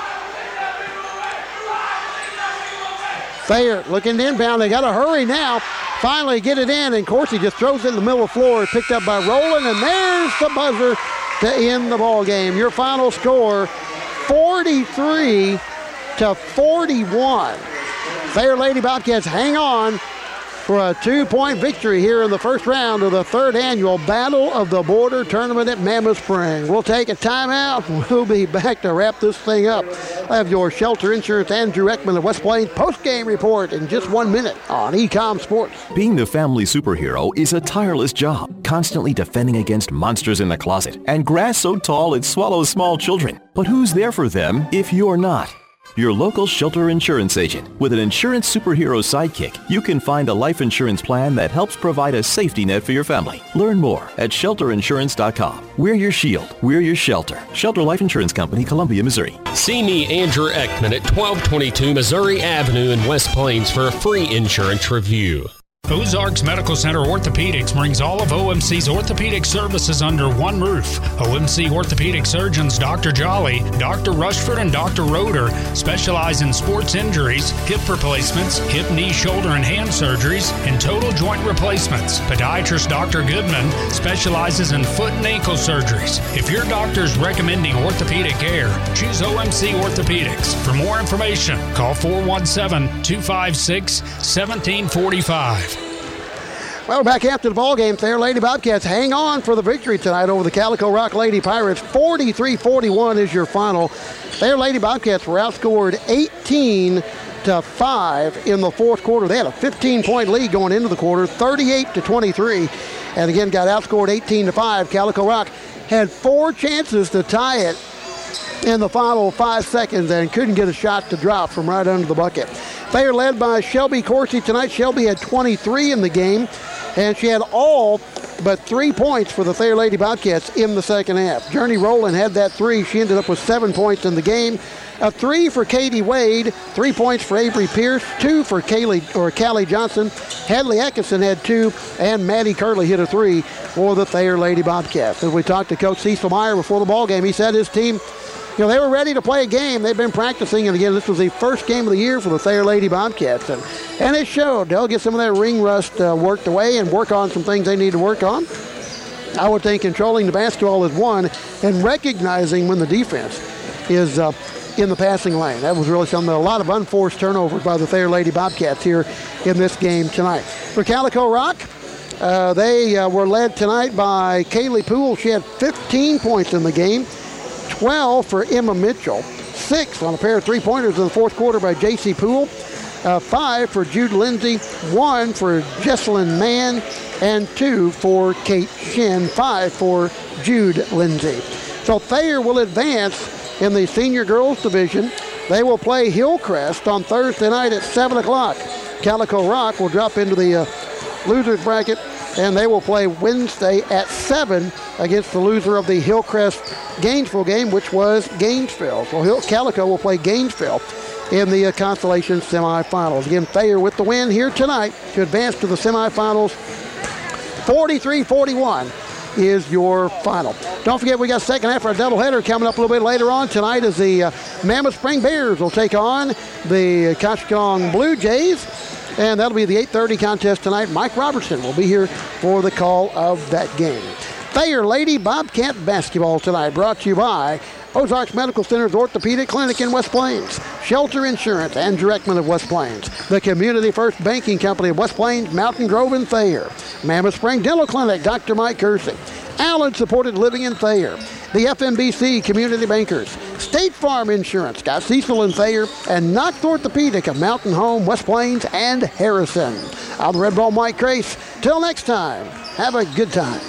Thayer looking to inbound. They got to hurry now. Finally get it in, and Corsi just throws it in the middle of the floor. Picked up by Rowland, and there's the buzzer to end the ball game. Your final score, 43-41. Thayer Lady Bobcats hang on for a 2-point victory here in the first round of the third annual Battle of the Border Tournament at Mammoth Spring. We'll take a timeout. We'll be back to wrap this thing up. I have your Shelter Insurance Andrew Ekman of West Plains post-game report in just 1 minute on Ecom Sports. Being the family superhero is a tireless job, constantly defending against monsters in the closet and grass so tall it swallows small children. But who's there for them if you're not? Your local Shelter Insurance agent. With an insurance superhero sidekick, you can find a life insurance plan that helps provide a safety net for your family. Learn more at shelterinsurance.com. We're your shield. We're your shelter. Shelter Life Insurance Company, Columbia, Missouri. See me, Andrew Ekman, at 1222 Missouri Avenue in West Plains for a free insurance review. Ozarks Medical Center Orthopedics brings all of OMC's orthopedic services under one roof. OMC orthopedic surgeons Dr. Jolly, Dr. Rushford, and Dr. Roeder specialize in sports injuries, hip replacements, hip, knee, shoulder, and hand surgeries, and total joint replacements. Podiatrist Dr. Goodman specializes in foot and ankle surgeries. If your doctor's recommending orthopedic care, choose OMC Orthopedics. For more information, call 417-256-1745. Well, back after the ball game, Thayer Lady Bobcats hang on for the victory tonight over the Calico Rock Lady Pirates. 43-41 is your final. Thayer Lady Bobcats were outscored 18-5 in the fourth quarter. They had a 15-point lead going into the quarter, 38-23, and again got outscored 18-5. Calico Rock had 4 chances to tie it in the final 5 seconds and couldn't get a shot to drop from right under the bucket. Thayer led by Shelby Coursey tonight. Shelby had 23 in the game, and she had all but 3 points for the Thayer Lady Bobcats in the second half. Journey Rowland had that 3. She ended up with 7 points in the game. A 3 for Katie Wade, 3 points for Avery Pierce, 2 for Callie Johnson. Hadley Atkinson had 2, and Maddie Curley hit a 3 for the Thayer Lady Bobcats. As we talked to Coach Cecil Meyer before the ball game, he said his team, they were ready to play a game. They've been practicing, and again, this was the first game of the year for the Thayer Lady Bobcats, and it showed. They'll get some of their ring rust worked away and work on some things they need to work on. I would think controlling the basketball is one, and recognizing when the defense is in the passing lane. That was really something. A lot of unforced turnovers by the Thayer Lady Bobcats here in this game tonight. For Calico Rock, they were led tonight by Kaylee Poole. She had 15 points in the game. 12 for Emma Mitchell, 6 on a pair of three-pointers in the fourth quarter by J.C. Poole, 5 for Jude Lindsay, 1 for Jesselyn Mann, and 2 for Kate Shin, 5 for Jude Lindsay. So Thayer will advance in the senior girls division. They will play Hillcrest on Thursday night at 7 o'clock. Calico Rock will drop into the losers bracket, and they will play Wednesday at 7 against the loser of the Hillcrest-Gainesville game, which was Gainesville. So Calico will play Gainesville in the consolation semifinals. Again, Thayer with the win here tonight to advance to the semifinals. 43-41 is your final. Don't forget, we got second half of our doubleheader coming up a little bit later on tonight as the Mammoth Spring Bears will take on the Conshohocken Blue Jays. And that'll be the 8:30 contest tonight. Mike Robertson will be here for the call of that game. Thayer Lady Bobcat basketball tonight brought to you by Ozarks Medical Center's Orthopedic Clinic in West Plains, Shelter Insurance, Andrew Ekman of West Plains, the Community First Banking Company of West Plains, Mountain Grove, and Thayer, Mammoth Spring Dental Clinic, Dr. Mike Kersey, Allen Supported Living in Thayer, the FMBC Community Bankers, State Farm Insurance, Scott Cecil and Thayer, and Knox Orthopedic of Mountain Home, West Plains, and Harrison. I'm the Red Ball Mike Grace. Till next time, have a good time.